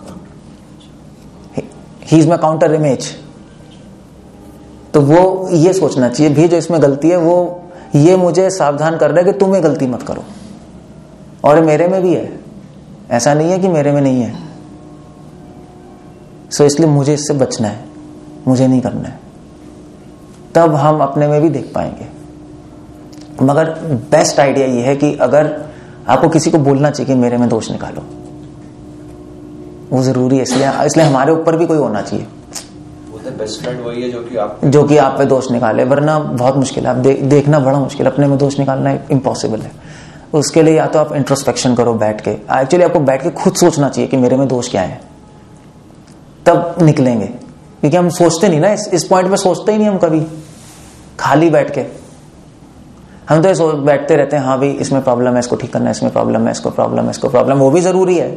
S1: he is my counter image. तो वो ये सोचना चाहिए भी जो इसमें गलती है वो ये मुझे सावधान कर रहा है कि तुम ये गलती मत करो, और मेरे में भी है, ऐसा नहीं है कि मेरे में नहीं है। सो इसलिए मुझे इससे बचना है, मुझे नहीं करना है, तब हम अपने में भी देख पाएंगे। मगर बेस्ट आइडिया ये है कि अगर आपको किसी को बोलना चाहिए कि मेरे में दोष निकालो, वो जरूरी है, इसलिए इसलिए हमारे ऊपर भी कोई होना चाहिए।
S3: बेस्ट फ्रेंड वही है जो कि आप
S1: जो कि आप पे दोष निकाले, वरना बहुत मुश्किल है। आप दे, देखना बड़ा मुश्किल है, अपने में दोष निकालना इम्पॉसिबल है। उसके लिए या तो आप इंट्रोस्पेक्शन करो बैठ के, एक्चुअली आपको बैठ के खुद सोचना चाहिए कि मेरे में दोष क्या है, तब निकलेंगे। क्योंकि हम सोचते नहीं ना, इस, इस पॉइंट पे सोचते ही नहीं हम कभी, खाली बैठ के हम तो बैठते रहते हैं, हाँ भाई इसमें प्रॉब्लम है, इसको ठीक करना है, इसमें प्रॉब्लम है, इसको प्रॉब्लम है, इसको प्रॉब्लम, वो भी जरूरी है।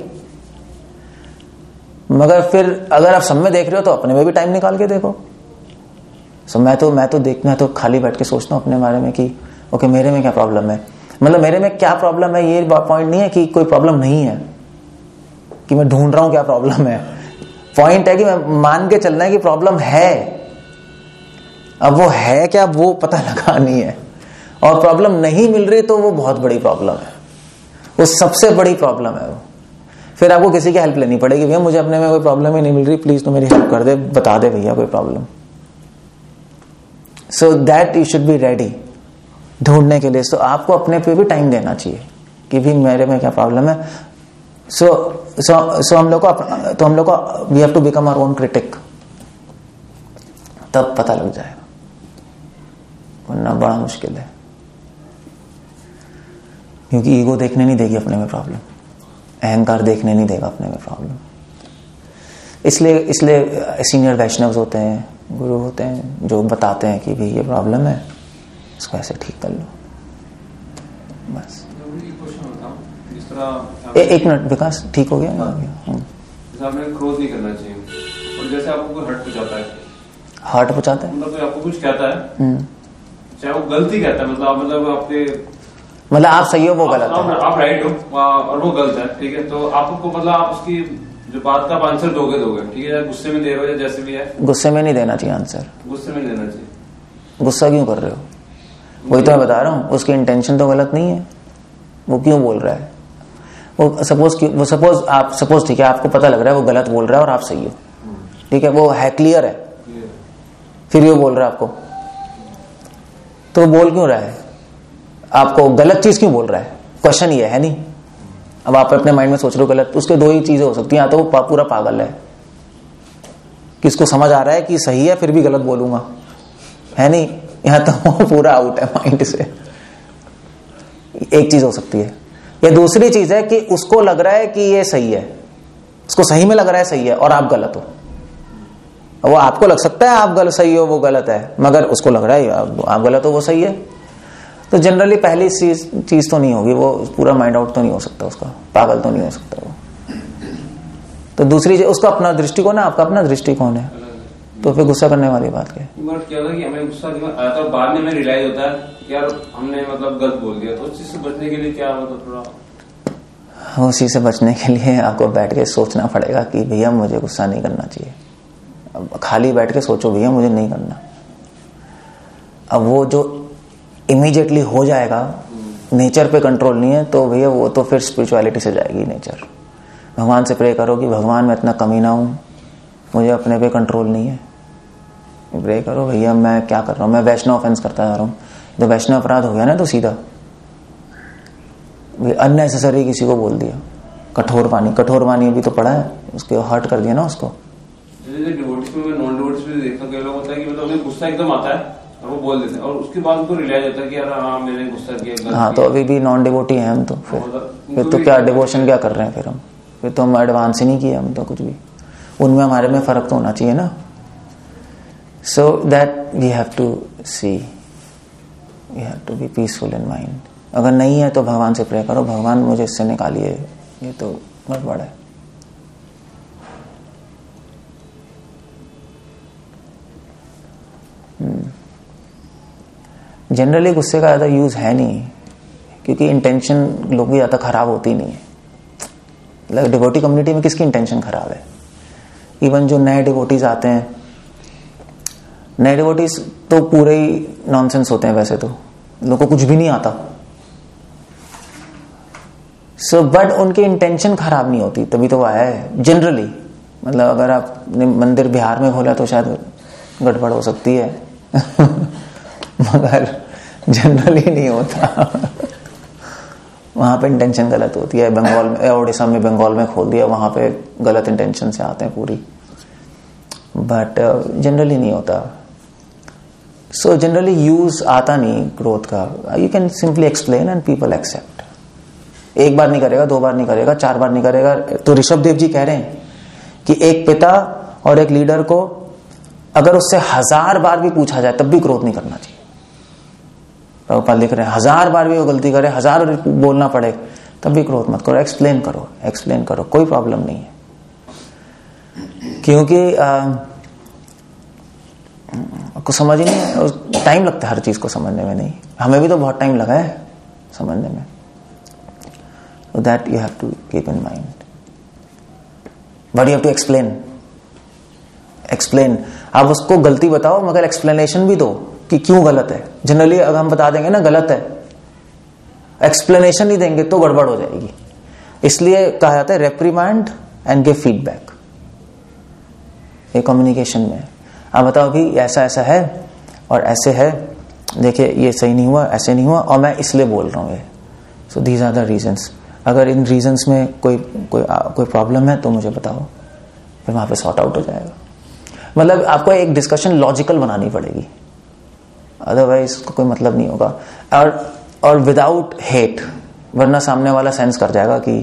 S1: मगर फिर अगर आप सब में देख रहे हो तो अपने में भी टाइम निकाल के देखो। सो मैं तो मैं तो देख मैं तो खाली बैठ के सोचता हूँ अपने बारे में कि ओके मेरे में क्या प्रॉब्लम है, मतलब मेरे में क्या प्रॉब्लम है, ये पॉइंट नहीं है कि कोई प्रॉब्लम नहीं है, कि मैं ढूंढ रहा हूं क्या प्रॉब्लम है। पॉइंट है कि मैं मान के चलना है कि प्रॉब्लम है। अब वो है क्या वो पता लगा नहीं है, और प्रॉब्लम नहीं मिल रही तो वो बहुत बड़ी प्रॉब्लम है, वो सबसे बड़ी प्रॉब्लम है वो। फिर आपको किसी की हेल्प लेनी पड़ेगी, भैया मुझे अपने में कोई प्रॉब्लम ही नहीं मिल रही, प्लीज तो मेरी हेल्प कर दे, बता दे भैया कोई problem. So that you should be ready ढूंढने के लिए। सो so, आपको अपने पे भी टाइम देना चाहिए कि भी मेरे में क्या प्रॉब्लम है। सो सो सो हम लोग को तो हम लोग को we have to become our own critic, तब पता लग जाएगा, वरना बड़ा मुश्किल है, क्योंकि ईगो देखने नहीं देगी अपने में प्रॉब्लम, अहंकार देखने नहीं देगा अपने में प्रॉब्लम। इसलिए इसलिए सीनियर वैष्णव होते हैं, गुरु होते हैं, जो बताते हैं कि भाई ये प्रॉब्लम है, इसको ऐसे ठीक कर लो, बस।
S4: क्वेश्चन होता हूँ, जिस तरह
S1: ए, एक मिनट विकास, ठीक हो गया?
S4: जैसे आपने क्रोध नहीं करना चाहिए, और जैसे आपको कोई हर्ट पहुंचाता है,
S1: हर्ट पहुंचाता है
S4: मतलब कोई आपको कुछ कहता है, चाहे वो गलती कहता है, मतलब आप मतलब आपके
S1: मतलब आप सही हो वो गलत
S4: आप,
S1: है,
S4: आप राइट हो और वो गलत है, ठीक है, तो आपको मतलब आप उसकी जो बात का आंसर दोगे दोगे ठीक है, गुस्से में दे रहे हो या जैसे भी है।
S1: गुस्से में नहीं देना चाहिए आंसर,
S4: गुस्से में देना चाहिए।
S1: गुस्सा क्यों कर रहे हो? वही तो मैं बता रहा हूँ, उसकी इंटेंशन तो गलत नहीं है, वो क्यों बोल रहा है? वो सपोज वो सपोज आप सपोज ठीक है, आपको पता लग रहा है वो गलत बोल रहा है और आप सही हो, ठीक है, वो है क्लियर है, फिर ये बोल रहा है आपको, तो वो बोल क्यों रहा है? आपको गलत चीज क्यों बोल रहा है? क्वेश्चन ये है नहीं। अब आप अपने माइंड में सोच रहे हो गलत, उसके दो ही चीजें हो सकती हैं, या तो वो पूरा पागल है कि इसको समझ आ रहा है कि सही है फिर भी गलत बोलूंगा, है नहीं, यहां तो वो पूरा आउट है माइंड से, एक चीज हो सकती है। या दूसरी चीज है कि उसको लग रहा है कि ये सही है, उसको सही में लग रहा है सही है और आप गलत हो। वो आपको लग सकता है आप गलत सही हो वो गलत है, मगर उसको लग रहा है आप गलत हो वो सही है। तो जनरली पहली चीज चीज तो नहीं होगी, वो पूरा माइंड आउट तो नहीं हो सकता, उसका पागल तो नहीं हो सकता वो। तो दूसरी चीज उसका अपना दृष्टिकोण है, आपका अपना दृष्टिकोण है, तो फिर गुस्सा करने वाली बात क्या है?
S4: बट क्या होता है कि हमें गुस्सा आया तो बाद में हमें रियलाइज होता है कि यार हमने मतलब गलत बोल दिया, तो उस चीज से बचने के लिए क्या मतलब थोड़ा
S1: उसी से बचने के लिए आपको बैठ के सोचना पड़ेगा कि भैया मुझे गुस्सा नहीं करना चाहिए। अब खाली बैठ के सोचो भैया मुझे नहीं करना, अब वो जो इमीडिएटली हो जाएगा, नेचर पे कंट्रोल नहीं है, तो भैया वो तो फिर स्पिरिचुअलिटी से जाएगी नेचर। भगवान से प्रे करो कि भगवान मैं इतना कमी ना हूं, मुझे अपने पे कंट्रोल नहीं है। प्रे करो भैया मैं क्या कर रहा हूं, मैं वैष्णव ऑफेंस करता जा रहा हूं, जब वैष्णव अपराध हो गया ना तो सीधा अननेसेसरी किसी को बोल दिया। कठोर वाणी, कठोर वाणी अभी तो पढ़ा है, उसके हर्ट कर दिया ना उसको।
S4: डिवोटीज में नॉन डिवोटीज में देखा कई लोग होता है कि मतलब उन्हें गुस्सा एकदम आता है और वो बोल देते हैं, और उसके बाद उनको रियलाइज होता है कि यार हाँ मैंने गुस्सा किया।
S1: हाँ तो अभी भी नॉन डिवोटी हैं हम, तो फिर फिर तो क्या डिवोशन क्या कर रहे हैं फिर हम? फिर तो हम एडवांस ही नहीं किया हम तो कुछ भी। उनमें हमारे में फर्क तो होना चाहिए ना। So that we have to see, we have to be peaceful in mind. अगर नहीं है तो भगवान से प्रे करो, भगवान मुझे इससे निकालिए, ये तो गड़बड़ है। जनरली गुस्से का ज्यादा यूज है नहीं, क्योंकि इंटेंशन लोगों की ज्यादा खराब होती नहीं है। मतलब डिवोटी कम्युनिटी में किसकी इंटेंशन खराब है? इवन जो नए डिवोटीज आते हैं, नए डिवोटीज तो पूरे ही नॉनसेंस होते हैं वैसे तो, लोगों को कुछ भी नहीं आता। सो so, बट उनकी इंटेंशन खराब नहीं होती, तभी तो वो आया है जनरली। मतलब अगर आपने मंदिर बिहार में खोला तो शायद गड़बड़ हो सकती है मगर जनरली नहीं होता वहां पे इंटेंशन गलत होती है। बंगाल में, ओडिशा में, बंगाल में खोल दिया, वहां पे गलत इंटेंशन से आते हैं पूरी, बट जनरली uh, नहीं होता। सो जनरली यूज आता नहीं क्रोध का। You can simply explain and people accept. एक बार नहीं करेगा, दो बार नहीं करेगा, चार बार नहीं करेगा। तो ऋषभ देव जी कह रहे हैं कि एक पिता और एक लीडर को अगर उससे हजार बार भी पूछा जाए तब भी क्रोध नहीं करना चाहिए। प्रभुपाद लिख रहे हैं हजार बार भी वो गलती करे, हजार बोलना पड़े तब भी क्रोध मत करो। एक्सप्लेन करो, एक्सप्लेन करो, कोई प्रॉब्लम नहीं है। क्योंकि आपको समझ ही नहीं, टाइम लगता है हर चीज को समझने में। नहीं, हमें भी तो बहुत टाइम लगा है समझने में। So that you have to keep in mind. But you have to explain. Explain. आप उसको गलती बताओ मगर एक्सप्लेनेशन भी दो कि क्यों गलत है। जनरली अगर हम बता देंगे ना गलत है, एक्सप्लेनेशन नहीं देंगे तो गड़बड़ हो जाएगी। इसलिए कहा जाता है रेप्रीमांड एंड गिव फीडबैक। ये कम्युनिकेशन में आप बताओ भी ऐसा ऐसा है और ऐसे है, देखिए ये सही नहीं हुआ, ऐसे नहीं हुआ और मैं इसलिए बोल रहा हूँ ये। So these are the reasons. अगर इन रीजंस में कोई कोई कोई प्रॉब्लम है तो मुझे बताओ, फिर वहां पे सॉर्ट आउट हो जाएगा। मतलब आपको एक डिस्कशन लॉजिकल बनानी पड़ेगी, अदरवाइज कोई मतलब नहीं होगा। और और विदाउट हेट, वरना सामने वाला सेंस कर जाएगा कि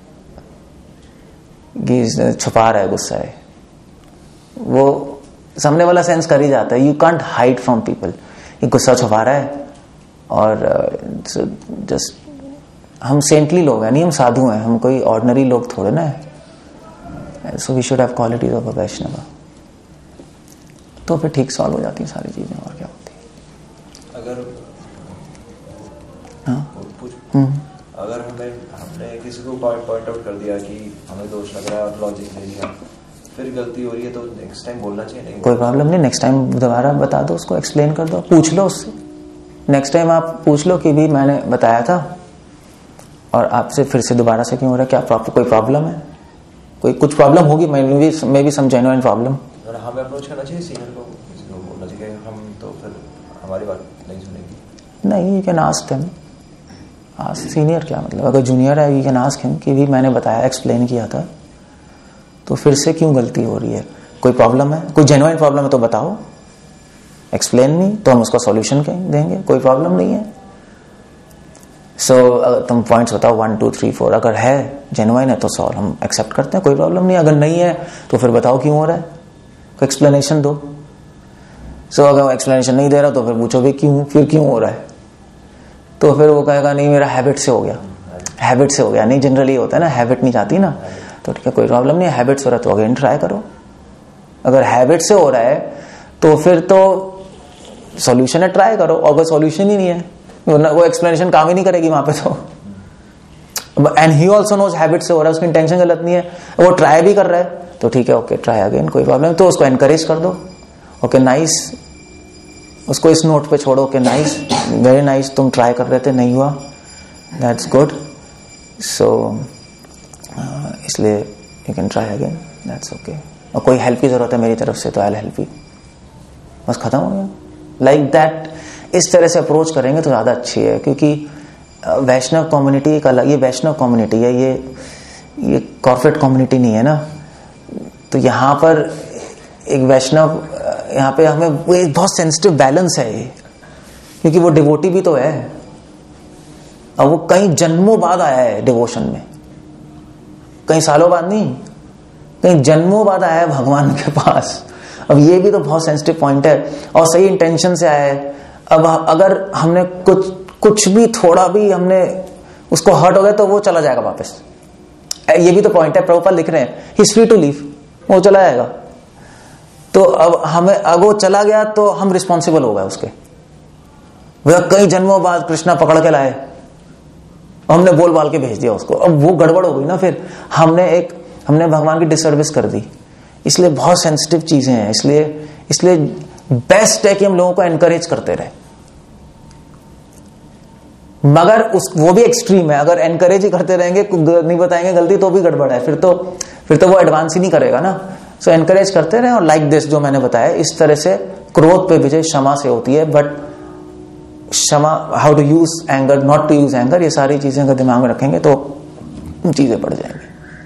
S1: कि छुपा रहा है गुस्सा है। वो सामने वाला सेंस कर ही जाता है। You can't hide from people. ये गुस्सा छुपा रहा है और जस्ट हम सेंटली लोग हैं, नहीं हम साधु हैं, हम कोई ऑर्डिनरी लोग थोड़े ना है। So we should have qualities of a Vaishnav. तो फिर ठीक सॉल्व हो जाती है सारी चीजें, और क्या होती है।
S3: अगर
S1: हाँ
S3: पूछ
S1: हम्म
S3: अगर हमें हमने किसी को पॉइंट पॉइंट आउट कर दिया कि हमें दोष लग रहा है और लॉजिक ले लिया, फिर गलती हो रही है, तो नेक्स्ट टाइम बोलना चाहिए नहीं?
S1: कोई प्रॉब्लम नहीं, नेक्स्ट टाइम दोबारा बता दो उसको, एक्सप्लेन कर दो, पूछ लो उससे। नेक्स्ट टाइम आप पूछ लो कि भी मैंने बताया था और आपसे फिर से दोबारा से क्यों हो रहा है, क्या प्रॉब्लम, कोई प्रॉब्लम है, कोई कुछ प्रॉब्लम होगी, may be may be some genuine problem.
S3: हमें अप्रोच करना चाहिए सीनियर को, किसी को बोलना चाहिए, हम तो फिर हमारी बात नहीं सुनेगी।
S1: नहीं, you can ask him. Ask senior क्या मतलब, अगर जूनियर है यू कैन आस्क हिम कि भी मैंने बताया, एक्सप्लेन किया था, तो फिर से क्यों गलती हो रही है, कोई प्रॉब्लम है, कोई जेन्युइन प्रॉब्लम है तो बताओ, एक्सप्लेन मी, तो हम उसका सॉल्यूशन देंगे, कोई प्रॉब्लम नहीं है। सो so, तुम पॉइंट्स बताओ वन टू थ्री फोर, अगर है जेन्युइन है तो सॉल्व हम एक्सेप्ट करते हैं, कोई प्रॉब्लम नहीं। अगर नहीं है तो फिर बताओ क्यों हो रहा है, कोई एक्सप्लेनेशन दो। सो so, अगर एक्सप्लेनेशन नहीं दे रहा तो फिर पूछो भी क्यों, फिर क्यों हो रहा है, तो फिर वो कहेगा नहीं मेरा हैबिट से हो गया, हैबिट से हो गया। नहीं, जनरली होता है ना, हैबिट नहीं जाती ना, तो ठीक है कोई प्रॉब्लम नहीं, हैबिट से हो रहा है तो अगेन ट्राई करो। अगर हैबिट से हो रहा है तो फिर तो सॉल्यूशन है, ट्राई करो। अगर सॉल्यूशन ही नहीं है, वो एक्सप्लेनेशन काम ही नहीं करेगी वहां पे तो। And he also knows habit से हो रहा है, उसकी इंटेंशन गलत नहीं है, वो ट्राई भी कर रहा है, तो ठीक है ओके ट्राई अगेन, कोई प्रॉब्लम। तो उसको एनकरेज कर दो, ओके नाइस, उसको इस नोट पे छोड़ो, ओके नाइस, वेरी नाइस, तुम ट्राई कर रहे थे नहीं हुआ, दैट्स गुड, सो इसलिए you can try again, that's okay. और कोई हेल्प की जरूरत है मेरी तरफ से तो आई विल हेल्प यू, बस खत्म हो गया। लाइक दैट, इस तरह से अप्रोच करेंगे तो ज्यादा अच्छी है, क्योंकि वैष्णव कम्युनिटी एक अलग, ये वैष्णव कम्युनिटी है, ये ये कॉर्पोरेट कम्युनिटी नहीं है ना। तो यहाँ पर एक वैष्णव, यहाँ पे हमें वो एक बहुत सेंसिटिव बैलेंस है ये, क्योंकि वो डिवोटी भी तो है, और वो कई जन्मों बाद आया है डिवोशन में, कई सालों बाद नहीं, कई जन्मों बाद आया है भगवान के पास। अब ये भी तो बहुत सेंसिटिव पॉइंट है, और सही इंटेंशन से आया है। अब अगर हमने कुछ कुछ भी थोड़ा भी हमने उसको हर्ट हो गया तो वो चला जाएगा वापस, ये भी तो पॉइंट है। प्रभुपाद लिख रहे हैं he is free to leave, वो चला जाएगा। तो अब हमें, अगर वो चला गया तो हम रिस्पॉन्सिबल हो गए उसके, वह कई जन्मों बाद कृष्णा पकड़ के लाए, हमने बोल बाल के भेज दिया उसको, अब वो गड़बड़ हो गई ना, फिर हमने एक हमने भगवान की डिसर्विस कर दी। इसलिए बहुत सेंसिटिव चीजें हैं, इसलिए इसलिए बेस्ट है कि हम लोगों को एनकरेज करते रहे, मगर उस वो भी एक्सट्रीम है। अगर एनकरेज ही करते रहेंगे, नहीं बताएंगे गलती, तो भी गड़बड़ है, फिर तो फिर तो वो एडवांस ही नहीं करेगा ना। सो so, एनकरेज करते रहे, और लाइक दिस जो मैंने बताया, इस तरह से क्रोध पे विजय क्षमा से होती है। बट क्षमा, how to use anger, not to use anger, ये सारी चीजें अगर दिमाग में रखेंगे तो चीजें बढ़ जाएंगी।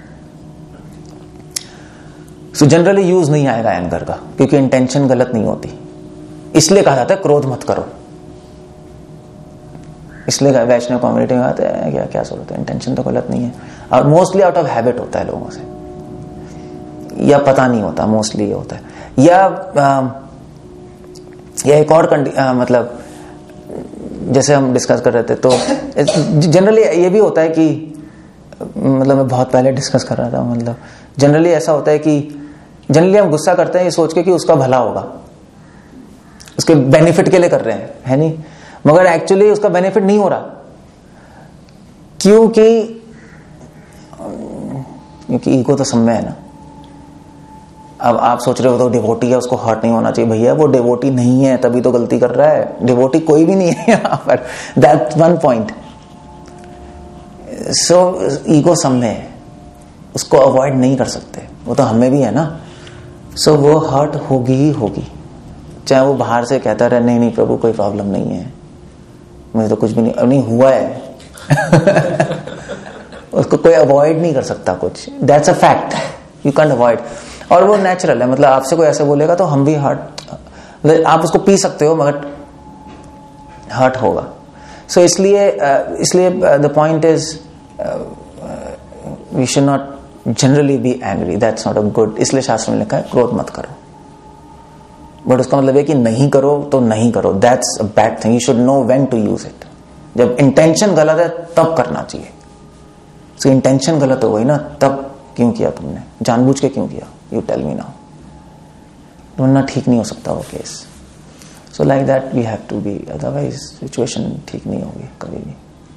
S1: सो जनरली यूज नहीं आएगा एंगर का, क्योंकि इंटेंशन गलत नहीं होती। इसलिए कहा जाता है क्रोध मत करो, इसलिए वैष्णव कम्युनिटी में आते हैं क्या क्या जरूरत है, इंटेंशन तो गलत नहीं है। और मोस्टली आउट ऑफ हैबिट होता है लोगों से, या पता नहीं होता, मोस्टली ये होता है। या आ, या एक और आ, मतलब जैसे हम डिस्कस कर रहे थे, तो जनरली ये भी होता है कि, मतलब मैं बहुत पहले डिस्कस कर रहा था, मतलब जनरली ऐसा होता है कि जनरली हम गुस्सा करते हैं ये सोच के कि उसका भला होगा, उसके बेनिफिट के लिए कर रहे हैं, है नहीं, मगर एक्चुअली उसका बेनिफिट नहीं हो रहा, क्योंकि क्योंकि ईगो तो सब में है ना। अब आप सोच रहे हो तो डिवोटी है, उसको हर्ट नहीं होना चाहिए, भैया वो डिवोटी नहीं है तभी तो गलती कर रहा है, डिवोटी कोई भी नहीं है यहाँ पर, that one point. So ego सब में है, उसको अवॉइड नहीं कर सकते, वो तो हमें भी है ना। सो so, वो हर्ट होगी ही होगी, चाहे वो बाहर से कहता रहे नहीं नहीं प्रभु कोई प्रॉब्लम नहीं है, मुझे तो कुछ भी नहीं नहीं हुआ है उसको कोई अवॉइड नहीं कर सकता कुछ, that's a fact, you can't avoid. और वो नेचुरल है, मतलब आपसे कोई ऐसे बोलेगा तो हम भी हर्ट, मतलब आप उसको पी सकते हो मगर हर्ट होगा। सो so, इसलिए इसलिए the point is we should not generally be angry, that's not a good. इसलिए शास्त्र में लिखा है क्रोध मत करो, बट उसका मतलब है कि नहीं करो तो नहीं करो, that's a bad thing, you should know when to use it. जब इंटेंशन गलत है तब करना चाहिए। तो इंटेंशन गलत हो गई ना, तब क्यों किया तुमने, जानबूझ के क्यों किया, यू टेल मी नाउ, वरना ठीक नहीं हो सकता वो case. So like that we have to be, otherwise situation ठीक नहीं होगी कभी भी।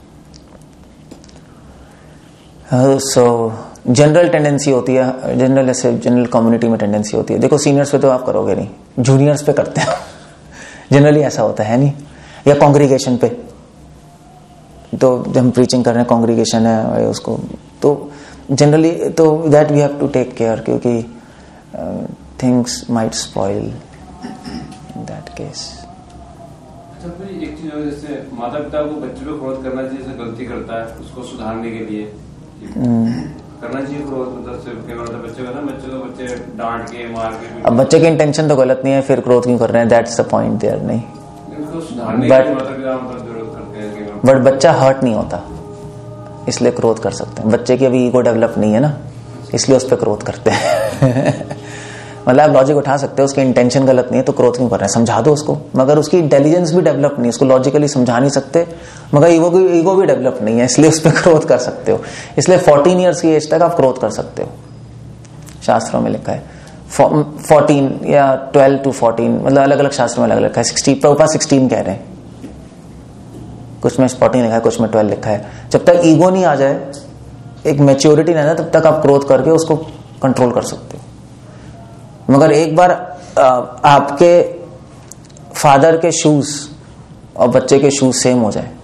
S1: सो जनरल टेंडेंसी होती है, जनरल ऐसे जनरल कम्युनिटी में टेंडेंसी होती है, देखो सीनियर्स पे तो आप करोगे नहीं, जूनियर्स पे करते हैं जनरली ऐसा होता है नहीं, या कॉन्ग्रीगेशन पे, तो जब हम प्रीचिंग कर रहे हैं कॉन्ग्रीगेशन है उसको, तो जनरली तो that we have to take care, क्योंकि things might spoil in that case.
S4: अच्छा भाई एक चीज है, जैसे माता पिता को बच्चे पे क्रोध करना चाहिए, जैसे गलती करता है उसको सुधारने के लिए करना चाहिए क्रोध, मतलब सिर्फ कई बार तो बच्चे को ना बच्चे को बच्चे डांट के मार के,
S1: अब बच्चे की इंटेंशन तो गलत नहीं है, फिर क्रोध क्यों कर रहे हैं, दैट्स द पॉइंट देयर। नहीं,
S4: उसको सुधारने के लिए माता पिता मतलब जरूरत करते हैं,
S1: बट बच्चा हर्ट नहीं होता इसलिए क्रोध कर सकते हैं। बच्चे की अभी ईगो डेवलप नहीं है ना, इसलिए उस पर क्रोध करते हैं मतलब आप लॉजिक उठा सकते हो, उसकी इंटेंशन गलत नहीं है तो क्रोध क्यों कर रहे हैं, समझा दो उसको, मगर उसकी इंटेलिजेंस भी डेवलप नहीं है, उसको लॉजिकली समझा नहीं सकते, मगर ईगो भी ईगो भी डेवलप नहीं है, इसलिए उस पर क्रोध कर सकते हो। इसलिए फोर्टीन ईयर्स की एज तक आप क्रोध कर सकते हो, शास्त्रों में लिखा है फोर्टीन या ट्वेल्व टू फोर्टीन, मतलब अलग अलग शास्त्रों में अलग अलग लिखा है। सिक्सटीन पर ऊपर सिक्सटीन कह रहे हैं, कुछ में फोर्टीन लिखा है, कुछ में ट्वेल्व लिखा है। जब तक ईगो नहीं आ जाए, एक मैच्योरिटी नहीं आ जाए, तब तक आप क्रोध करके उसको कंट्रोल कर सकते हो। मगर एक बार आपके फादर के शूज और बच्चे के शूज सेम हो जाए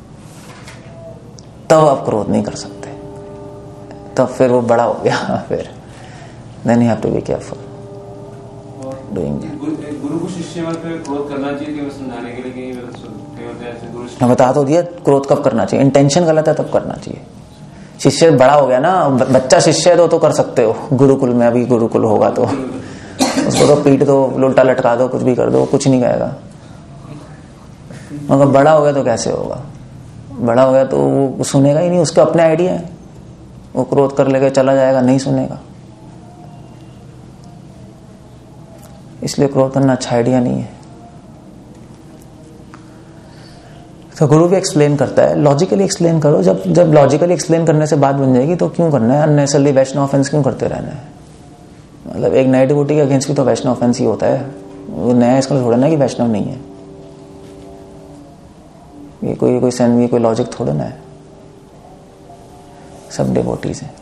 S1: तब आप क्रोध नहीं कर सकते, तब फिर वो बड़ा हो गया, फिर then you have to be careful doing that.
S4: गुरु को शिष्य में क्रोध करना चाहिए कि समझाने के लिए, कि
S1: मैं बता तो दिया क्रोध कब करना चाहिए, इंटेंशन गलत है तब करना चाहिए। शिष्य बड़ा हो गया ना, बच्चा शिष्य है तो तो कर सकते हो, गुरुकुल में अभी गुरुकुल होगा तो उसको तो पीट दो, उल्टा लटका दो, कुछ भी कर दो, कुछ नहीं कहेगा। मगर बड़ा हो गया तो कैसे होगा, बड़ा हो गया तो वो सुनेगा ही नहीं, उसके अपने आइडिया है, वो क्रोध कर लेके चला जाएगा, नहीं सुनेगा। इसलिए क्रोध करना अच्छा आइडिया नहीं है। तो गुरु भी एक्सप्लेन करता है, लॉजिकली एक्सप्लेन करो, जब जब लॉजिकली एक्सप्लेन करने से बात बन जाएगी तो क्यों करना है, अननेसेसरली वैष्णव ऑफेंस क्यों करते रहना है। मतलब एक नए डिवोटी के अगेंस्ट भी तो वैष्णव ऑफेंस ही होता है, वो नया इसका थोड़ा ना कि वैष्णव नहीं है, ये कोई कोई सेंस, ये कोई लॉजिक थोड़ा ना है, सब डिवोटीज हैं।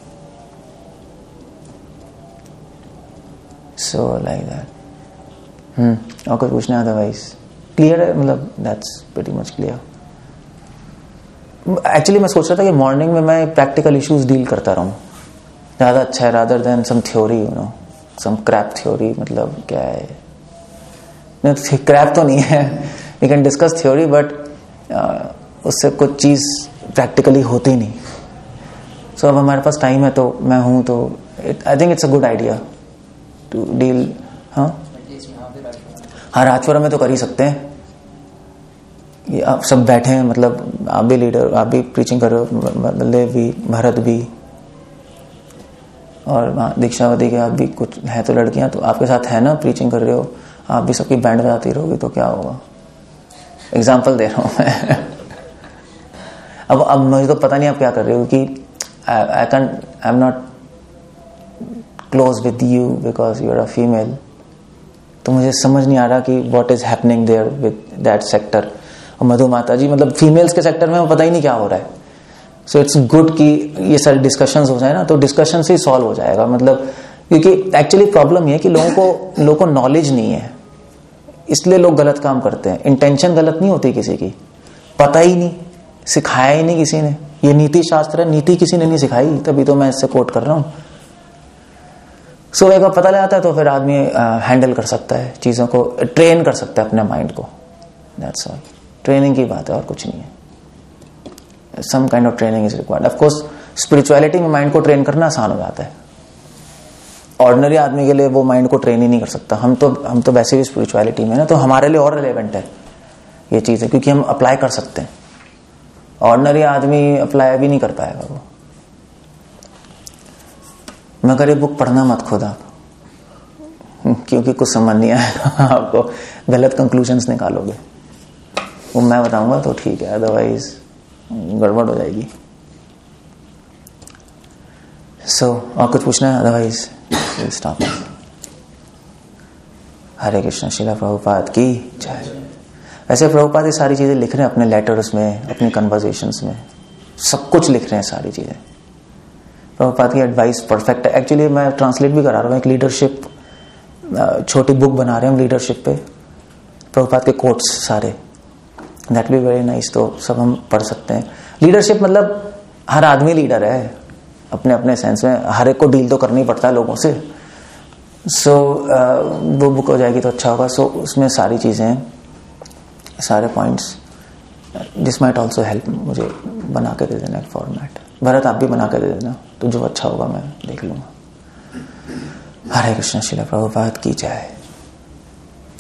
S1: सो लाइक दैट। हम्म और कुछ पूछना है, अदरवाइज क्लियर है, मतलब that's pretty much clear. Actually मैं सोच रहा था कि मॉर्निंग में मैं प्रैक्टिकल इश्यूज डील करता रहूं, ज्यादा अच्छा है, rather than some theory, you know, some crap theory. मतलब क्या है, क्रैप तो नहीं है, we can discuss theory, but उससे कुछ चीज प्रैक्टिकली होती नहीं। सो so, अब हमारे पास टाइम है तो मैं हूं, तो I think it's a good idea to deal. हाँ हाँ, राजपुरा में तो कर ही सकते हैं, ये आप सब बैठे हैं, मतलब आप भी लीडर, आप भी प्रीचिंग कर रहे हो, बल्ले भी, भरत भी, और दीक्षावती के आप भी कुछ है तो लड़कियां तो आपके साथ है ना, प्रीचिंग कर रहे हो, आप भी सबकी बैंड बजाती रहोगी तो क्या होगा। एग्जाम्पल दे रहा हूं मैं अब अब मुझे तो पता नहीं आप क्या कर रहे हो, कि I can I am not close with you because you are a female, तो मुझे समझ नहीं आ रहा कि what is happening there with that sector. और मधु माता जी, मतलब फीमेल्स के सेक्टर में पता ही नहीं क्या हो रहा है। सो इट्स गुड कि ये सारे डिस्कशंस हो जाए ना, तो डिस्कशन से ही सॉल्व हो जाएगा। मतलब क्योंकि एक्चुअली प्रॉब्लम ये है कि लोगों को लोगों को नॉलेज नहीं है, इसलिए लोग गलत काम करते हैं। इंटेंशन गलत नहीं होती किसी की, पता ही नहीं, सिखाया ही नहीं किसी ने। ये नीति शास्त्र है, नीति किसी ने नहीं सिखाई, तभी तो मैं इससे कोट कर रहा हूं। सो एक बार पता लग जाता है तो फिर आदमी हैंडल कर सकता है चीजों को, ट्रेन कर सकता है अपने माइंड को। दैट्स ऑल, ट्रेनिंग की बात है और कुछ नहीं है। Some kind of training is required. Of course spirituality में माइंड को ट्रेन करना आसान हो जाता है, ऑर्डिनरी आदमी के लिए वो माइंड को ट्रेन ही नहीं कर सकता। हम तो हम तो वैसे भी स्पिरिचुअलिटी में ना, तो हमारे लिए और रिलेवेंट है ये चीजें, क्योंकि हम अप्लाई कर सकते हैं। ऑर्डिनरी आदमी अप्लाई भी नहीं कर पाएगा वो। मगर ये बुक पढ़ना मत खुद आप, क्योंकि कुछ समझ नहीं आएगा आपको, गलत कंक्लूजन्स निकालोगे। वो मैं बताऊंगा तो ठीक है, अदरवाइज गड़बड़ हो जाएगी। सो so, और कुछ पूछना है? Otherwise will stop. Hare Krishna. Shrila Prabhupada की जय। वैसे प्रभुपाद ये सारी चीजें लिख रहे हैं अपने लेटर्स में, अपने कन्वर्सेशंस में, सब कुछ लिख रहे हैं सारी चीजें। प्रभुपाद की एडवाइस परफेक्ट है। एक्चुअली मैं ट्रांसलेट भी करा रहा हूँ, एक लीडरशिप छोटी बुक बना रहे हैं लीडरशिप पे, प्रभुपाद के कोट्स सारे, दैट बी वेरी नाइस। तो सब हम पढ़ सकते हैं। लीडरशिप मतलब हर आदमी लीडर है अपने अपने सेंस में, हर एक को डील तो करना ही पड़ता है लोगों से। सो so, uh, वो बुक हो जाएगी तो अच्छा होगा। सो so, उसमें सारी चीज़ें, सारे points, this might also help. मुझे बना के दे देना एक फॉर्मेट। भरत आप भी बना के दे देना, तो जो अच्छा होगा मैं देख लूँगा। हरे कृष्ण। श्रील प्रभुपाद की जय।